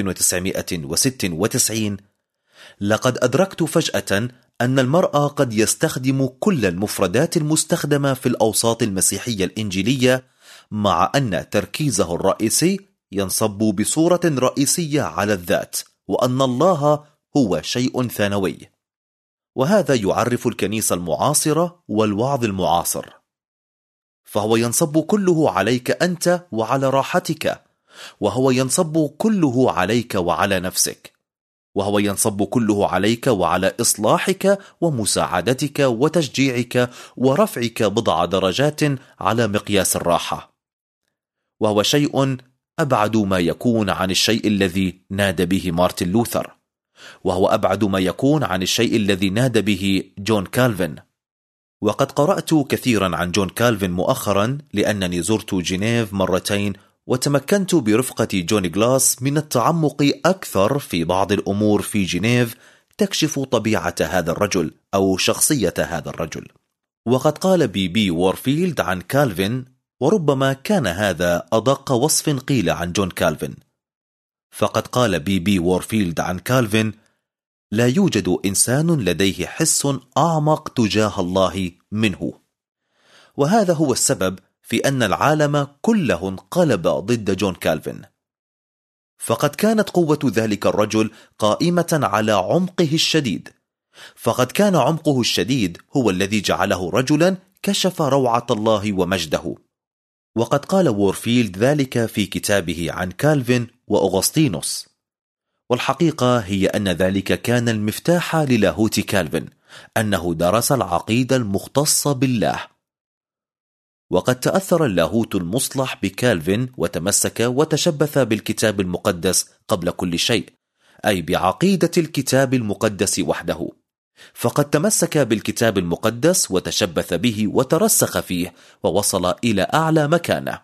B: 1996: لقد أدركت فجأة أن المرء قد يستخدم كل المفردات المستخدمة في الأوساط المسيحية الإنجيلية، مع أن تركيزه الرئيسي ينصب بصورة رئيسية على الذات، وأن الله هو شيء ثانوي. وهذا يعرف الكنيسة المعاصرة والوعظ المعاصر، فهو ينصب كله عليك أنت وعلى راحتك، وهو ينصب كله عليك وعلى نفسك، وهو ينصب كله عليك وعلى إصلاحك ومساعدتك وتشجيعك ورفعك بضع درجات على مقياس الراحة. وهو شيء أبعد ما يكون عن الشيء الذي نادى به مارتن لوثر، وهو أبعد ما يكون عن الشيء الذي نادى به جون كالفن. وقد قرأت كثيرا عن جون كالفن مؤخرا، لأنني زرت جنيف مرتين وتمكنت برفقة جون جلاس من التعمق أكثر في بعض الأمور في جنيف تكشف طبيعة هذا الرجل أو شخصية هذا الرجل. وقد قال بي وورفيلد عن كالفن، وربما كان هذا أدق وصف قيل عن جون كالفن، فقد قال بي وورفيلد عن كالفن: لا يوجد إنسان لديه حس أعمق تجاه الله منه. وهذا هو السبب في أن العالم كله انقلب ضد جون كالفن، فقد كانت قوة ذلك الرجل قائمة على عمقه الشديد، فقد كان عمقه الشديد هو الذي جعله رجلا كشف روعة الله ومجده. وقد قال وورفيلد ذلك في كتابه عن كالفن وأغسطينوس. والحقيقة هي أن ذلك كان المفتاح للاهوت كالفن، أنه درس العقيدة المختصة بالله. وقد تأثر اللاهوت المصلح بكالفن وتمسك وتشبث بالكتاب المقدس قبل كل شيء، أي بعقيدة الكتاب المقدس وحده. فقد تمسك بالكتاب المقدس وتشبث به وترسخ فيه ووصل إلى أعلى مكانة.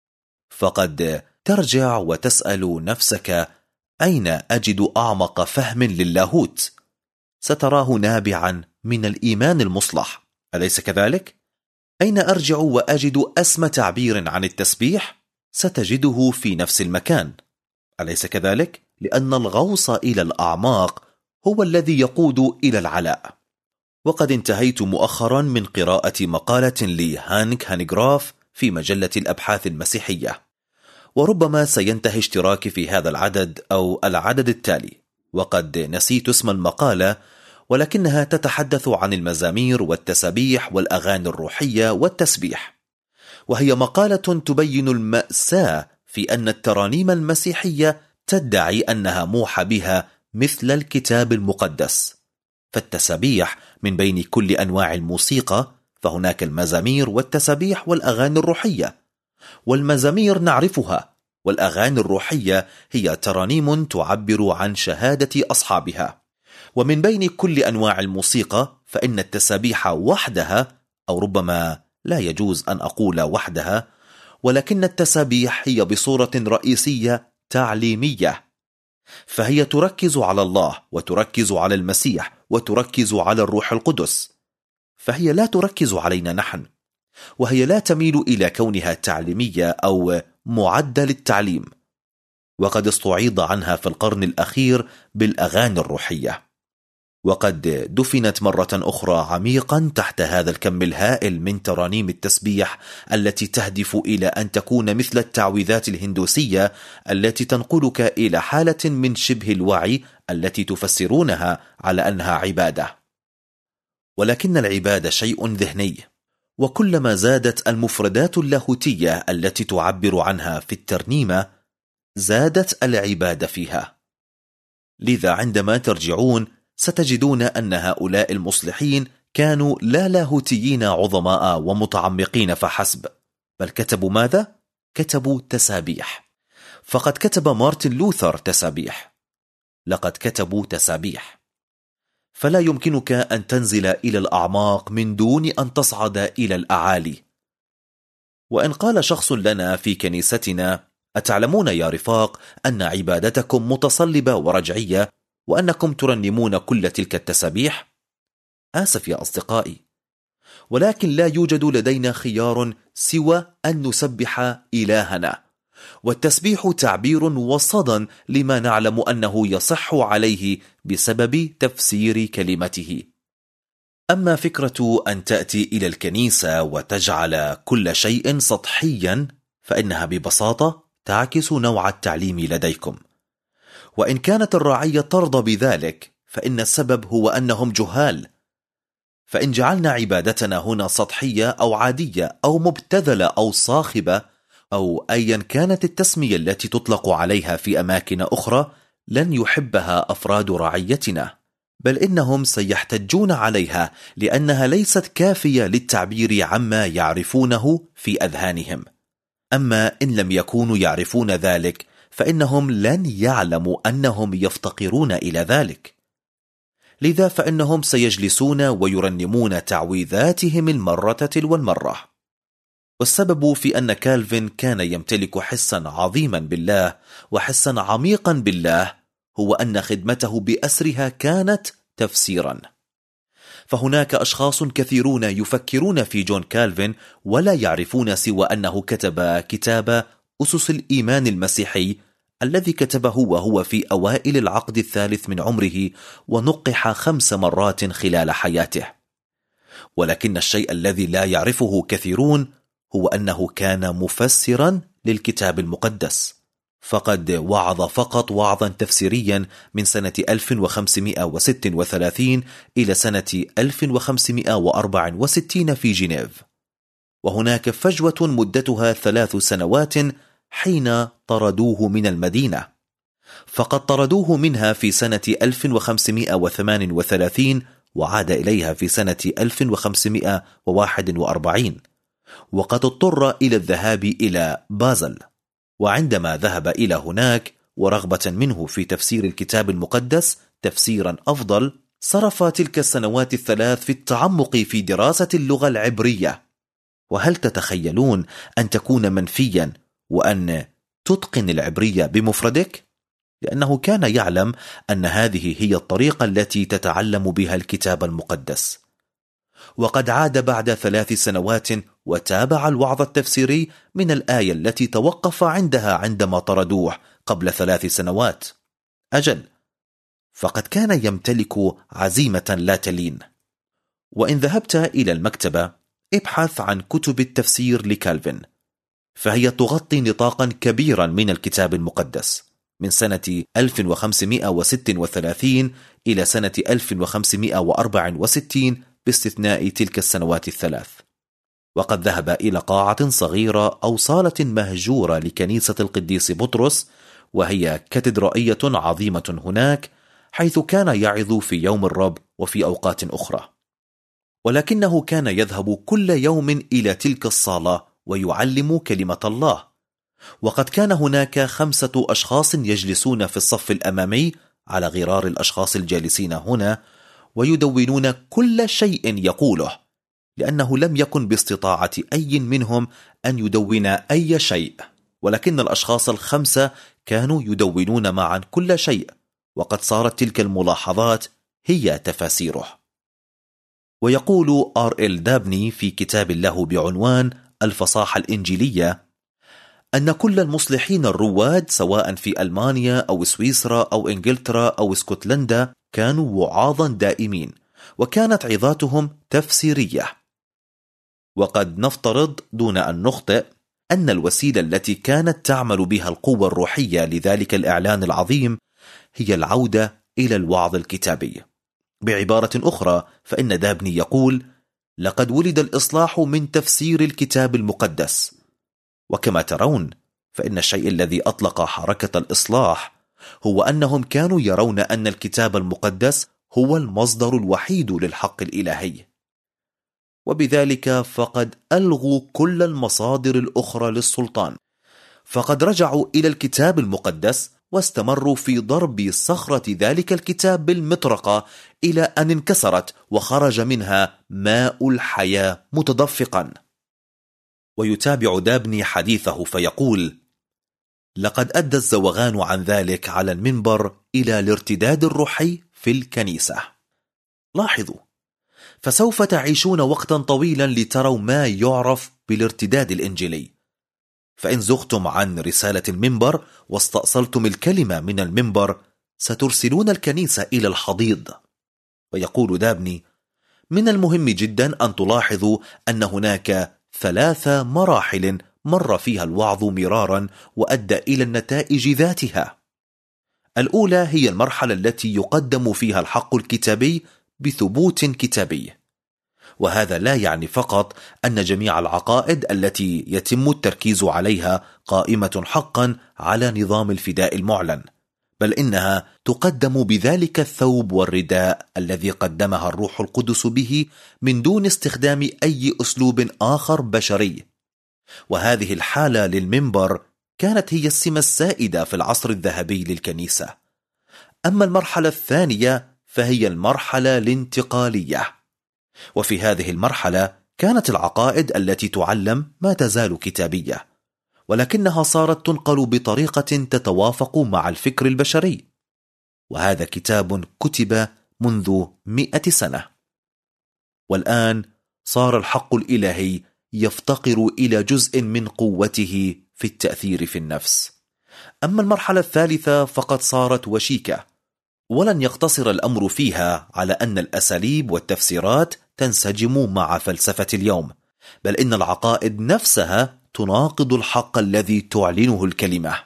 B: فقد ترجع وتسأل نفسك: أين أجد أعمق فهم للاهوت؟ ستراه نابعا من الإيمان المصلح، أليس كذلك؟ أين أرجع وأجد أسمى تعبير عن التسبيح؟ ستجده في نفس المكان، أليس كذلك؟ لأن الغوص إلى الأعماق هو الذي يقود إلى العلاء. وقد انتهيت مؤخرا من قراءة مقالة لهانك هانيغراف في مجلة الأبحاث المسيحية، وربما سينتهي اشتراكي في هذا العدد أو العدد التالي، وقد نسيت اسم المقالة، ولكنها تتحدث عن المزامير والتسبيح والأغاني الروحية والتسبيح. وهي مقالة تبين المأساة في أن الترانيم المسيحية تدعي أنها موحى بها مثل الكتاب المقدس. فالتسبيح من بين كل أنواع الموسيقى، فهناك المزامير والتسبيح والأغاني الروحية. والمزامير نعرفها، والأغاني الروحية هي ترانيم تعبر عن شهادة أصحابها. ومن بين كل أنواع الموسيقى فإن التسبيح وحدها، أو ربما لا يجوز أن أقول وحدها، ولكن التسبيح هي بصورة رئيسية تعليمية، فهي تركز على الله وتركز على المسيح وتركز على الروح القدس، فهي لا تركز علينا نحن، وهي لا تميل إلى كونها تعليمية أو معدة للتعليم. وقد استعيض عنها في القرن الأخير بالأغاني الروحية. وقد دفنت مرة أخرى عميقا تحت هذا الكم الهائل من ترانيم التسبيح التي تهدف إلى أن تكون مثل التعويذات الهندوسية التي تنقلك إلى حالة من شبه الوعي التي تفسرونها على أنها عبادة. ولكن العبادة شيء ذهني، وكلما زادت المفردات اللاهوتية التي تعبر عنها في الترنيمة زادت العبادة فيها. لذا عندما ترجعون ستجدون أن هؤلاء المصلحين كانوا لا لاهوتيين عظماء ومتعمقين فحسب، بل كتبوا ماذا؟ كتبوا تسابيح. فقد كتب مارتن لوثر تسابيح، لقد كتبوا تسابيح. فلا يمكنك أن تنزل إلى الأعماق من دون أن تصعد إلى الأعالي. وإن قال شخص لنا في كنيستنا: أتعلمون يا رفاق أن عبادتكم متصلبة ورجعية وأنكم ترنمون كل تلك التسابيح؟ آسف يا أصدقائي، ولكن لا يوجد لدينا خيار سوى أن نسبح إلهنا، والتسبيح تعبير وصدى لما نعلم أنه يصح عليه بسبب تفسير كلمته. أما فكرة أن تأتي إلى الكنيسة وتجعل كل شيء سطحيا فإنها ببساطة تعكس نوع التعليم لديكم. وإن كانت الرعية ترضى بذلك فإن السبب هو أنهم جهال. فإن جعلنا عبادتنا هنا سطحية أو عادية أو مبتذلة أو صاخبة أو أيا كانت التسمية التي تطلق عليها في أماكن أخرى، لن يحبها أفراد رعيتنا، بل إنهم سيحتجون عليها لأنها ليست كافية للتعبير عما يعرفونه في أذهانهم. أما إن لم يكونوا يعرفون ذلك فإنهم لن يعلموا أنهم يفتقرون إلى ذلك. لذا فإنهم سيجلسون ويرنمون تعويذاتهم المرة تلو المرة. والسبب في أن كالفن كان يمتلك حسا عظيما بالله وحسا عميقا بالله هو أن خدمته بأسرها كانت تفسيرا. فهناك أشخاص كثيرون يفكرون في جون كالفن ولا يعرفون سوى أنه كتب كتاب أسس الإيمان المسيحي الذي كتبه وهو في أوائل العقد الثالث من عمره ونقح 5 مرات خلال حياته. ولكن الشيء الذي لا يعرفه كثيرون هو أنه كان مفسرا للكتاب المقدس، فقد وعظ فقط وعظا تفسيريا من سنة 1536 إلى سنة 1564 في جنيف، وهناك فجوة مدتها 3 سنوات حين طردوه من المدينة. فقد طردوه منها في سنة 1538 وعاد إليها في سنة 1541، وقد اضطر إلى الذهاب إلى بازل. وعندما ذهب إلى هناك ورغبة منه في تفسير الكتاب المقدس تفسيرا أفضل، صرف تلك السنوات 3 في التعمق في دراسة اللغة العبرية. وهل تتخيلون أن تكون منفيا وأن تتقن العبرية بمفردك؟ لأنه كان يعلم أن هذه هي الطريقة التي تتعلم بها الكتاب المقدس. وقد عاد بعد 3 سنوات وتابع الوعظ التفسيري من الآية التي توقف عندها عندما طردوه قبل 3 سنوات. أجل، فقد كان يمتلك عزيمة لا تلين. وإن ذهبت إلى المكتبة ابحث عن كتب التفسير لكالفن، فهي تغطي نطاقا كبيرا من الكتاب المقدس من سنة 1536 إلى سنة 1564 باستثناء تلك السنوات 3. وقد ذهب إلى قاعة صغيرة أو صالة مهجورة لكنيسة القديس بطرس، وهي كاتدرائية عظيمة هناك، حيث كان يعظ في يوم الرب وفي أوقات أخرى. ولكنه كان يذهب كل يوم إلى تلك الصالة ويعلم كلمة الله. وقد كان هناك 5 أشخاص يجلسون في الصف الأمامي على غرار الأشخاص الجالسين هنا ويدونون كل شيء يقوله، لأنه لم يكن باستطاعة أي منهم أن يدون أي شيء، ولكن الأشخاص 5 كانوا يدونون معا كل شيء، وقد صارت تلك الملاحظات هي تفاسيره. ويقول R.L. دابني في كتاب له بعنوان الفصاحة الإنجيلية أن كل المصلحين الرواد سواء في ألمانيا أو سويسرا أو إنجلترا أو اسكتلندا كانوا وعاظا دائمين، وكانت عظاتهم تفسيرية. وقد نفترض دون أن نخطئ أن الوسيلة التي كانت تعمل بها القوة الروحية لذلك الإعلان العظيم هي العودة إلى الوعظ الكتابي. بعبارة أخرى، فإن دابني يقول: لقد ولد الإصلاح من تفسير الكتاب المقدس. وكما ترون، فإن الشيء الذي أطلق حركة الإصلاح هو أنهم كانوا يرون أن الكتاب المقدس هو المصدر الوحيد للحق الإلهي، وبذلك فقد ألغوا كل المصادر الأخرى للسلطان، فقد رجعوا إلى الكتاب المقدس واستمروا في ضرب صخرة ذلك الكتاب بالمطرقة إلى أن انكسرت وخرج منها ماء الحياة متدفقا. ويتابع دابني حديثه فيقول: لقد أدى الزوغان عن ذلك على المنبر إلى الارتداد الروحي في الكنيسة. لاحظوا، فسوف تعيشون وقتا طويلا لتروا ما يعرف بالارتداد الإنجيلي. فإن زغتم عن رسالة المنبر واستأصلتم الكلمة من المنبر، سترسلون الكنيسة إلى الحضيض. ويقول دابني: من المهم جدا أن تلاحظوا أن هناك 3 مراحل مر فيها الوعظ مرارا وأدى إلى النتائج ذاتها. الأولى هي المرحلة التي يقدم فيها الحق الكتابي بثبوت كتابي، وهذا لا يعني فقط أن جميع العقائد التي يتم التركيز عليها قائمة حقا على نظام الفداء المعلن، بل إنها تقدم بذلك الثوب والرداء الذي قدمها الروح القدس به من دون استخدام أي أسلوب آخر بشري. وهذه الحالة للمنبر كانت هي السمة السائدة في العصر الذهبي للكنيسة. أما المرحلة الثانية فهي المرحلة الانتقالية، وفي هذه المرحلة كانت العقائد التي تعلم ما تزال كتابية، ولكنها صارت تنقل بطريقة تتوافق مع الفكر البشري، وهذا كتاب كتب منذ 100 سنة. والآن صار الحق الإلهي يفتقر إلى جزء من قوته في التأثير في النفس. أما المرحلة الثالثة فقد صارت وشيكة، ولن يقتصر الأمر فيها على أن الأساليب والتفسيرات تنسجم مع فلسفة اليوم، بل إن العقائد نفسها تناقض الحق الذي تعلنه الكلمة.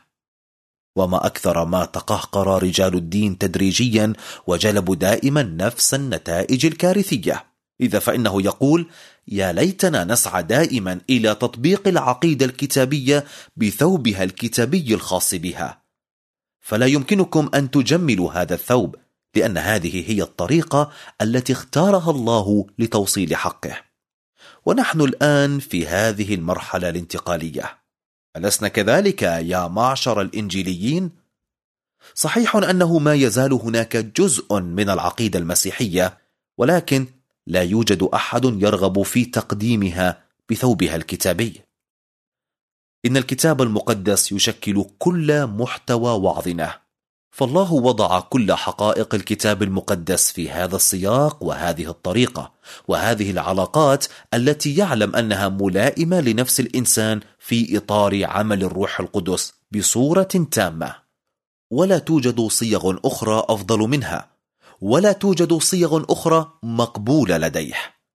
B: وما أكثر ما تقهقر رجال الدين تدريجيا وجلبوا دائما نفس النتائج الكارثية. إذا فإنه يقول: يا ليتنا نسعى دائما إلى تطبيق العقيدة الكتابية بثوبها الكتابي الخاص بها، فلا يمكنكم أن تجملوا هذا الثوب، لأن هذه هي الطريقة التي اختارها الله لتوصيل حقه. ونحن الآن في هذه المرحلة الانتقالية، ألسنا كذلك يا معشر الإنجيليين؟ صحيح أنه ما يزال هناك جزء من العقيدة المسيحية، ولكن لا يوجد أحد يرغب في تقديمها بثوبها الكتابي. إن الكتاب المقدس يشكل كل محتوى وعظنا، فالله وضع كل حقائق الكتاب المقدس في هذا السياق وهذه الطريقة وهذه العلاقات التي يعلم أنها ملائمة لنفس الإنسان في إطار عمل الروح القدس بصورة تامة، ولا توجد صيغ أخرى أفضل منها، ولا توجد صيغ أخرى مقبولة لديه.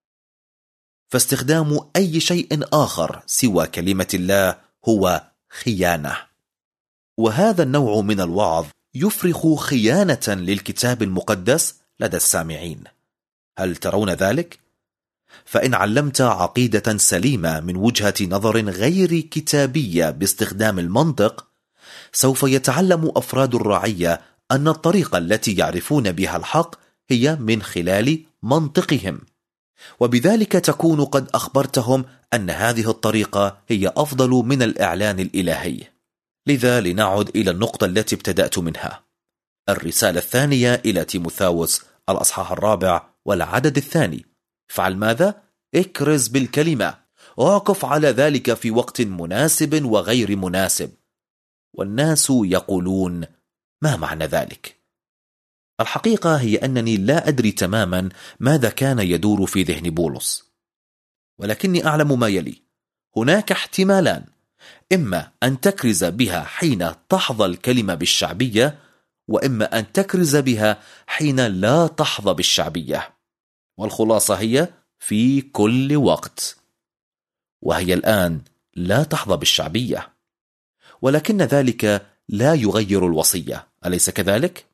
B: فاستخدام أي شيء آخر سوى كلمة الله هو خيانة، وهذا النوع من الوعظ يفرخ خيانة للكتاب المقدس لدى السامعين. هل ترون ذلك؟ فإن علمت عقيدة سليمة من وجهة نظر غير كتابية باستخدام المنطق، سوف يتعلم أفراد الرعية أن الطريقة التي يعرفون بها الحق هي من خلال منطقهم، وبذلك تكون قد أخبرتهم أن هذه الطريقة هي أفضل من الإعلان الإلهي. لذا لنعد إلى النقطة التي ابتدأت منها، الرسالة الثانية إلى تيموثاوس الأصحاح 4 والعدد 2. فعل ماذا؟ اكرز بالكلمة، اعكف على ذلك في وقت مناسب وغير مناسب. والناس يقولون: ما معنى ذلك؟ الحقيقة هي أنني لا أدري تماما ماذا كان يدور في ذهن بولس، ولكني أعلم ما يلي: هناك احتمالان، إما أن تكرز بها حين تحظى الكلمة بالشعبية، وإما أن تكرز بها حين لا تحظى بالشعبية. والخلاصة هي في كل وقت، وهي الآن لا تحظى بالشعبية، ولكن ذلك لا يغير الوصية، أليس كذلك؟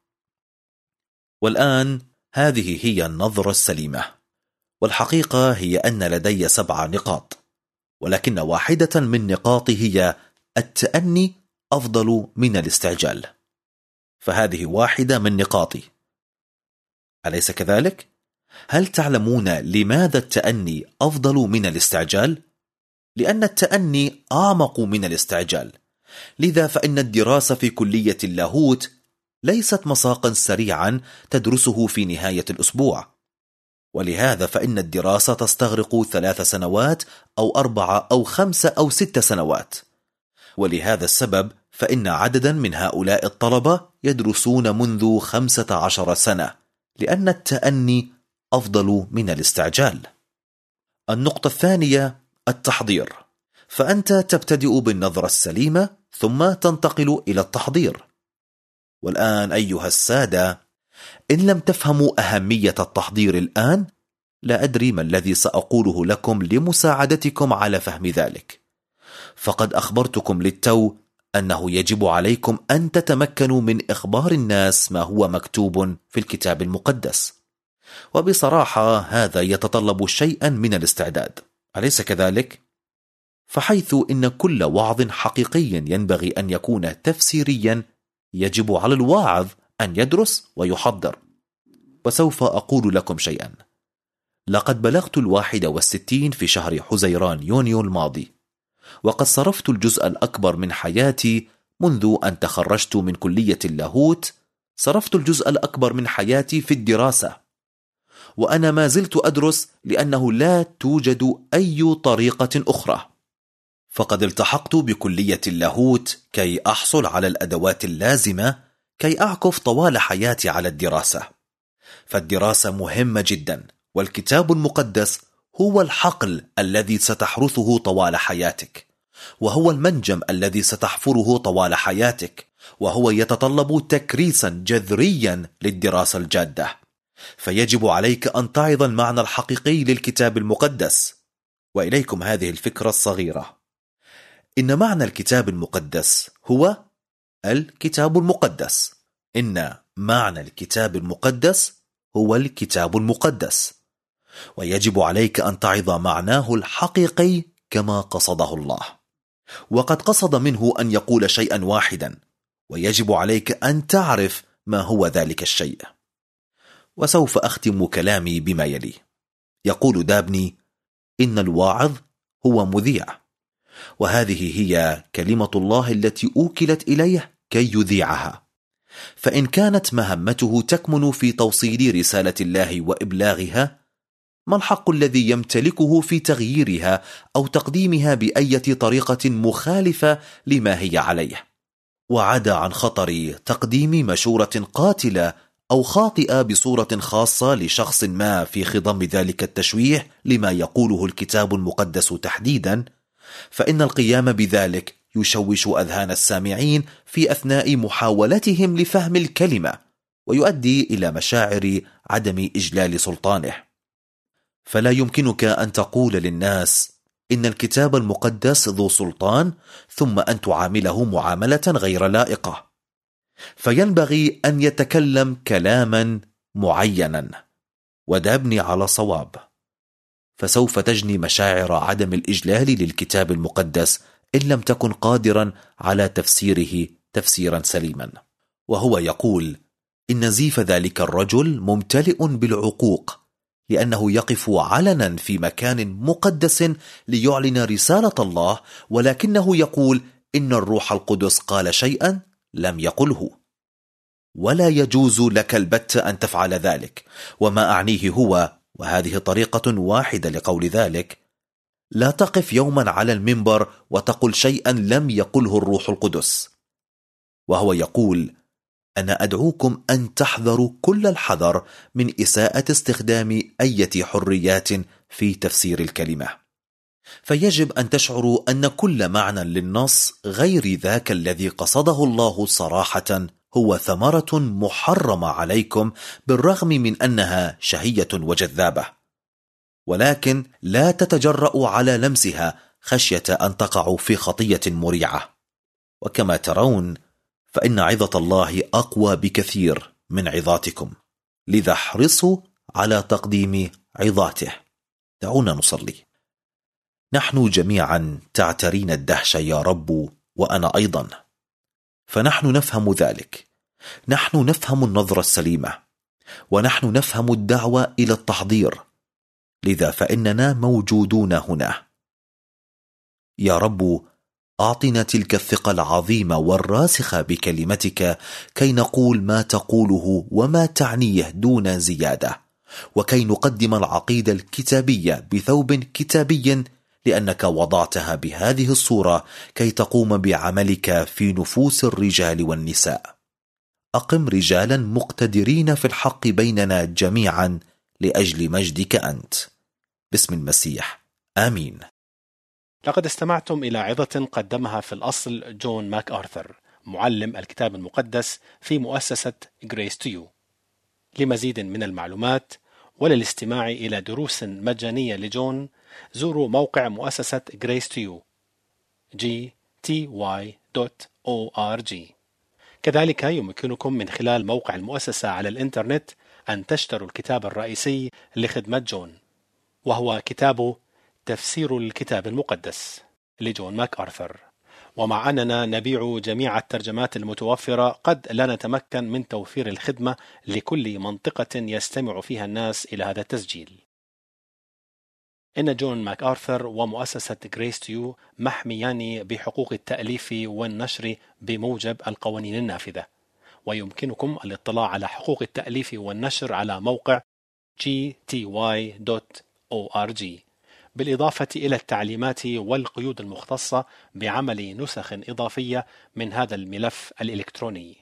B: والآن هذه هي النظرة السليمة، والحقيقة هي أن لدي 7 نقاط، ولكن واحدة من نقاطي هي التأني أفضل من الاستعجال، فهذه واحدة من نقاطي، أليس كذلك؟ هل تعلمون لماذا التأني أفضل من الاستعجال؟ لأن التأني أعمق من الاستعجال، لذا فإن الدراسة في كلية اللاهوت ليست مساقا سريعا تدرسه في نهاية الأسبوع، ولهذا فإن الدراسة تستغرق 3 سنوات أو 4 أو 5 أو 6 سنوات، ولهذا السبب فإن عددا من هؤلاء الطلبة يدرسون منذ 15 سنة، لأن التأني أفضل من الاستعجال. النقطة الثانية التحضير، فأنت تبتدئ بالنظرة السليمة ثم تنتقل إلى التحضير. والآن أيها السادة، إن لم تفهموا أهمية التحضير الآن، لا أدري ما الذي سأقوله لكم لمساعدتكم على فهم ذلك، فقد أخبرتكم للتو أنه يجب عليكم أن تتمكنوا من إخبار الناس ما هو مكتوب في الكتاب المقدس، وبصراحة هذا يتطلب شيئا من الاستعداد، أليس كذلك؟ فحيث إن كل وعظ حقيقي ينبغي أن يكون تفسيريا، يجب على الواعظ أن يدرس ويحضر. وسوف أقول لكم شيئا. لقد بلغت 61 في شهر حزيران يونيو الماضي، وقد صرفت الجزء الأكبر من حياتي منذ أن تخرجت من كلية اللاهوت، صرفت الجزء الأكبر من حياتي في الدراسة، وأنا ما زلت أدرس لأنه لا توجد أي طريقة أخرى. فقد التحقت بكلية اللاهوت كي أحصل على الأدوات اللازمة كي أعكف طوال حياتي على الدراسة. فالدراسة مهمة جدا، والكتاب المقدس هو الحقل الذي ستحرثه طوال حياتك، وهو المنجم الذي ستحفره طوال حياتك، وهو يتطلب تكريسا جذريا للدراسة الجادة. فيجب عليك أن تعظ المعنى الحقيقي للكتاب المقدس. وإليكم هذه الفكرة الصغيرة: إن معنى الكتاب المقدس هو الكتاب المقدس. إن معنى الكتاب المقدس هو الكتاب المقدس، ويجب عليك أن تعظ معناه الحقيقي كما قصده الله. وقد قصد منه أن يقول شيئا واحدا، ويجب عليك أن تعرف ما هو ذلك الشيء. وسوف أختم كلامي بما يلي. يقول دابني: إن الواعظ هو مذيع، وهذه هي كلمة الله التي أوكلت إليه كي يذيعها. فإن كانت مهمته تكمن في توصيل رسالة الله وإبلاغها، ما الحق الذي يمتلكه في تغييرها أو تقديمها بأي طريقة مخالفة لما هي عليه؟ وعدا عن خطر تقديم مشورة قاتلة أو خاطئة بصورة خاصة لشخص ما في خضم ذلك التشويه لما يقوله الكتاب المقدس تحديدا، فإن القيام بذلك يشوش أذهان السامعين في أثناء محاولتهم لفهم الكلمة، ويؤدي إلى مشاعر عدم إجلال سلطانه. فلا يمكنك أن تقول للناس إن الكتاب المقدس ذو سلطان ثم أن تعامله معاملة غير لائقة. فينبغي أن يتكلم كلاما معينا، ودابني على صواب. فسوف تجني مشاعر عدم الإجلال للكتاب المقدس إن لم تكن قادرا على تفسيره تفسيرا سليما. وهو يقول إن نزيف ذلك الرجل ممتلئ بالعقوق، لأنه يقف علنا في مكان مقدس ليعلن رسالة الله، ولكنه يقول إن الروح القدس قال شيئا لم يقله. ولا يجوز لك البت أن تفعل ذلك. وما أعنيه هو، وهذه طريقة واحدة لقول ذلك: لا تقف يوما على المنبر وتقل شيئا لم يقله الروح القدس. وهو يقول: أنا أدعوكم أن تحذروا كل الحذر من إساءة استخدام أي حريات في تفسير الكلمة. فيجب أن تشعروا أن كل معنى للنص غير ذاك الذي قصده الله صراحة هو ثمرة محرمة عليكم بالرغم من أنها شهية وجذابة، ولكن لا تتجرأوا على لمسها خشية أن تقعوا في خطية مريعة. وكما ترون فإن عظة الله أقوى بكثير من عظاتكم، لذا احرصوا على تقديم عظاته. دعونا نصلي. نحن جميعا تعترينا الدهشة يا رب، وأنا أيضا، فنحن نفهم ذلك. نحن نفهم النظرة السليمة، ونحن نفهم الدعوة إلى التحضير، لذا فإننا موجودون هنا. يا رب، أعطنا تلك الثقة العظيمة والراسخة بكلمتك كي نقول ما تقوله وما تعنيه دون زيادة، وكي نقدم العقيدة الكتابية بثوب كتابي، لأنك وضعتها بهذه الصورة كي تقوم بعملك في نفوس الرجال والنساء. أقم رجالا مقتدرين في الحق بيننا جميعا لأجل مجدك أنت، باسم المسيح، آمين.
A: لقد استمعتم إلى عظة قدمها في الأصل جون ماك آرثر، معلم الكتاب المقدس في مؤسسة Grace to You. لمزيد من المعلومات وللاستماع إلى دروس مجانية لجون، زوروا موقع مؤسسة Grace to You gty.org. كذلك يمكنكم من خلال موقع المؤسسة على الإنترنت أن تشتروا الكتاب الرئيسي لخدمة جون، وهو كتابه تفسير الكتاب المقدس لجون ماك آرثر. ومع أننا نبيع جميع الترجمات المتوفرة، قد لا نتمكن من توفير الخدمة لكل منطقة يستمع فيها الناس إلى هذا التسجيل. إن جون ماك آرثر ومؤسسة Grace to You محميان بحقوق التأليف والنشر بموجب القوانين النافذة، ويمكنكم الاطلاع على حقوق التأليف والنشر على موقع gty.org، بالإضافة إلى التعليمات والقيود المختصة بعمل نسخ إضافية من هذا الملف الإلكتروني.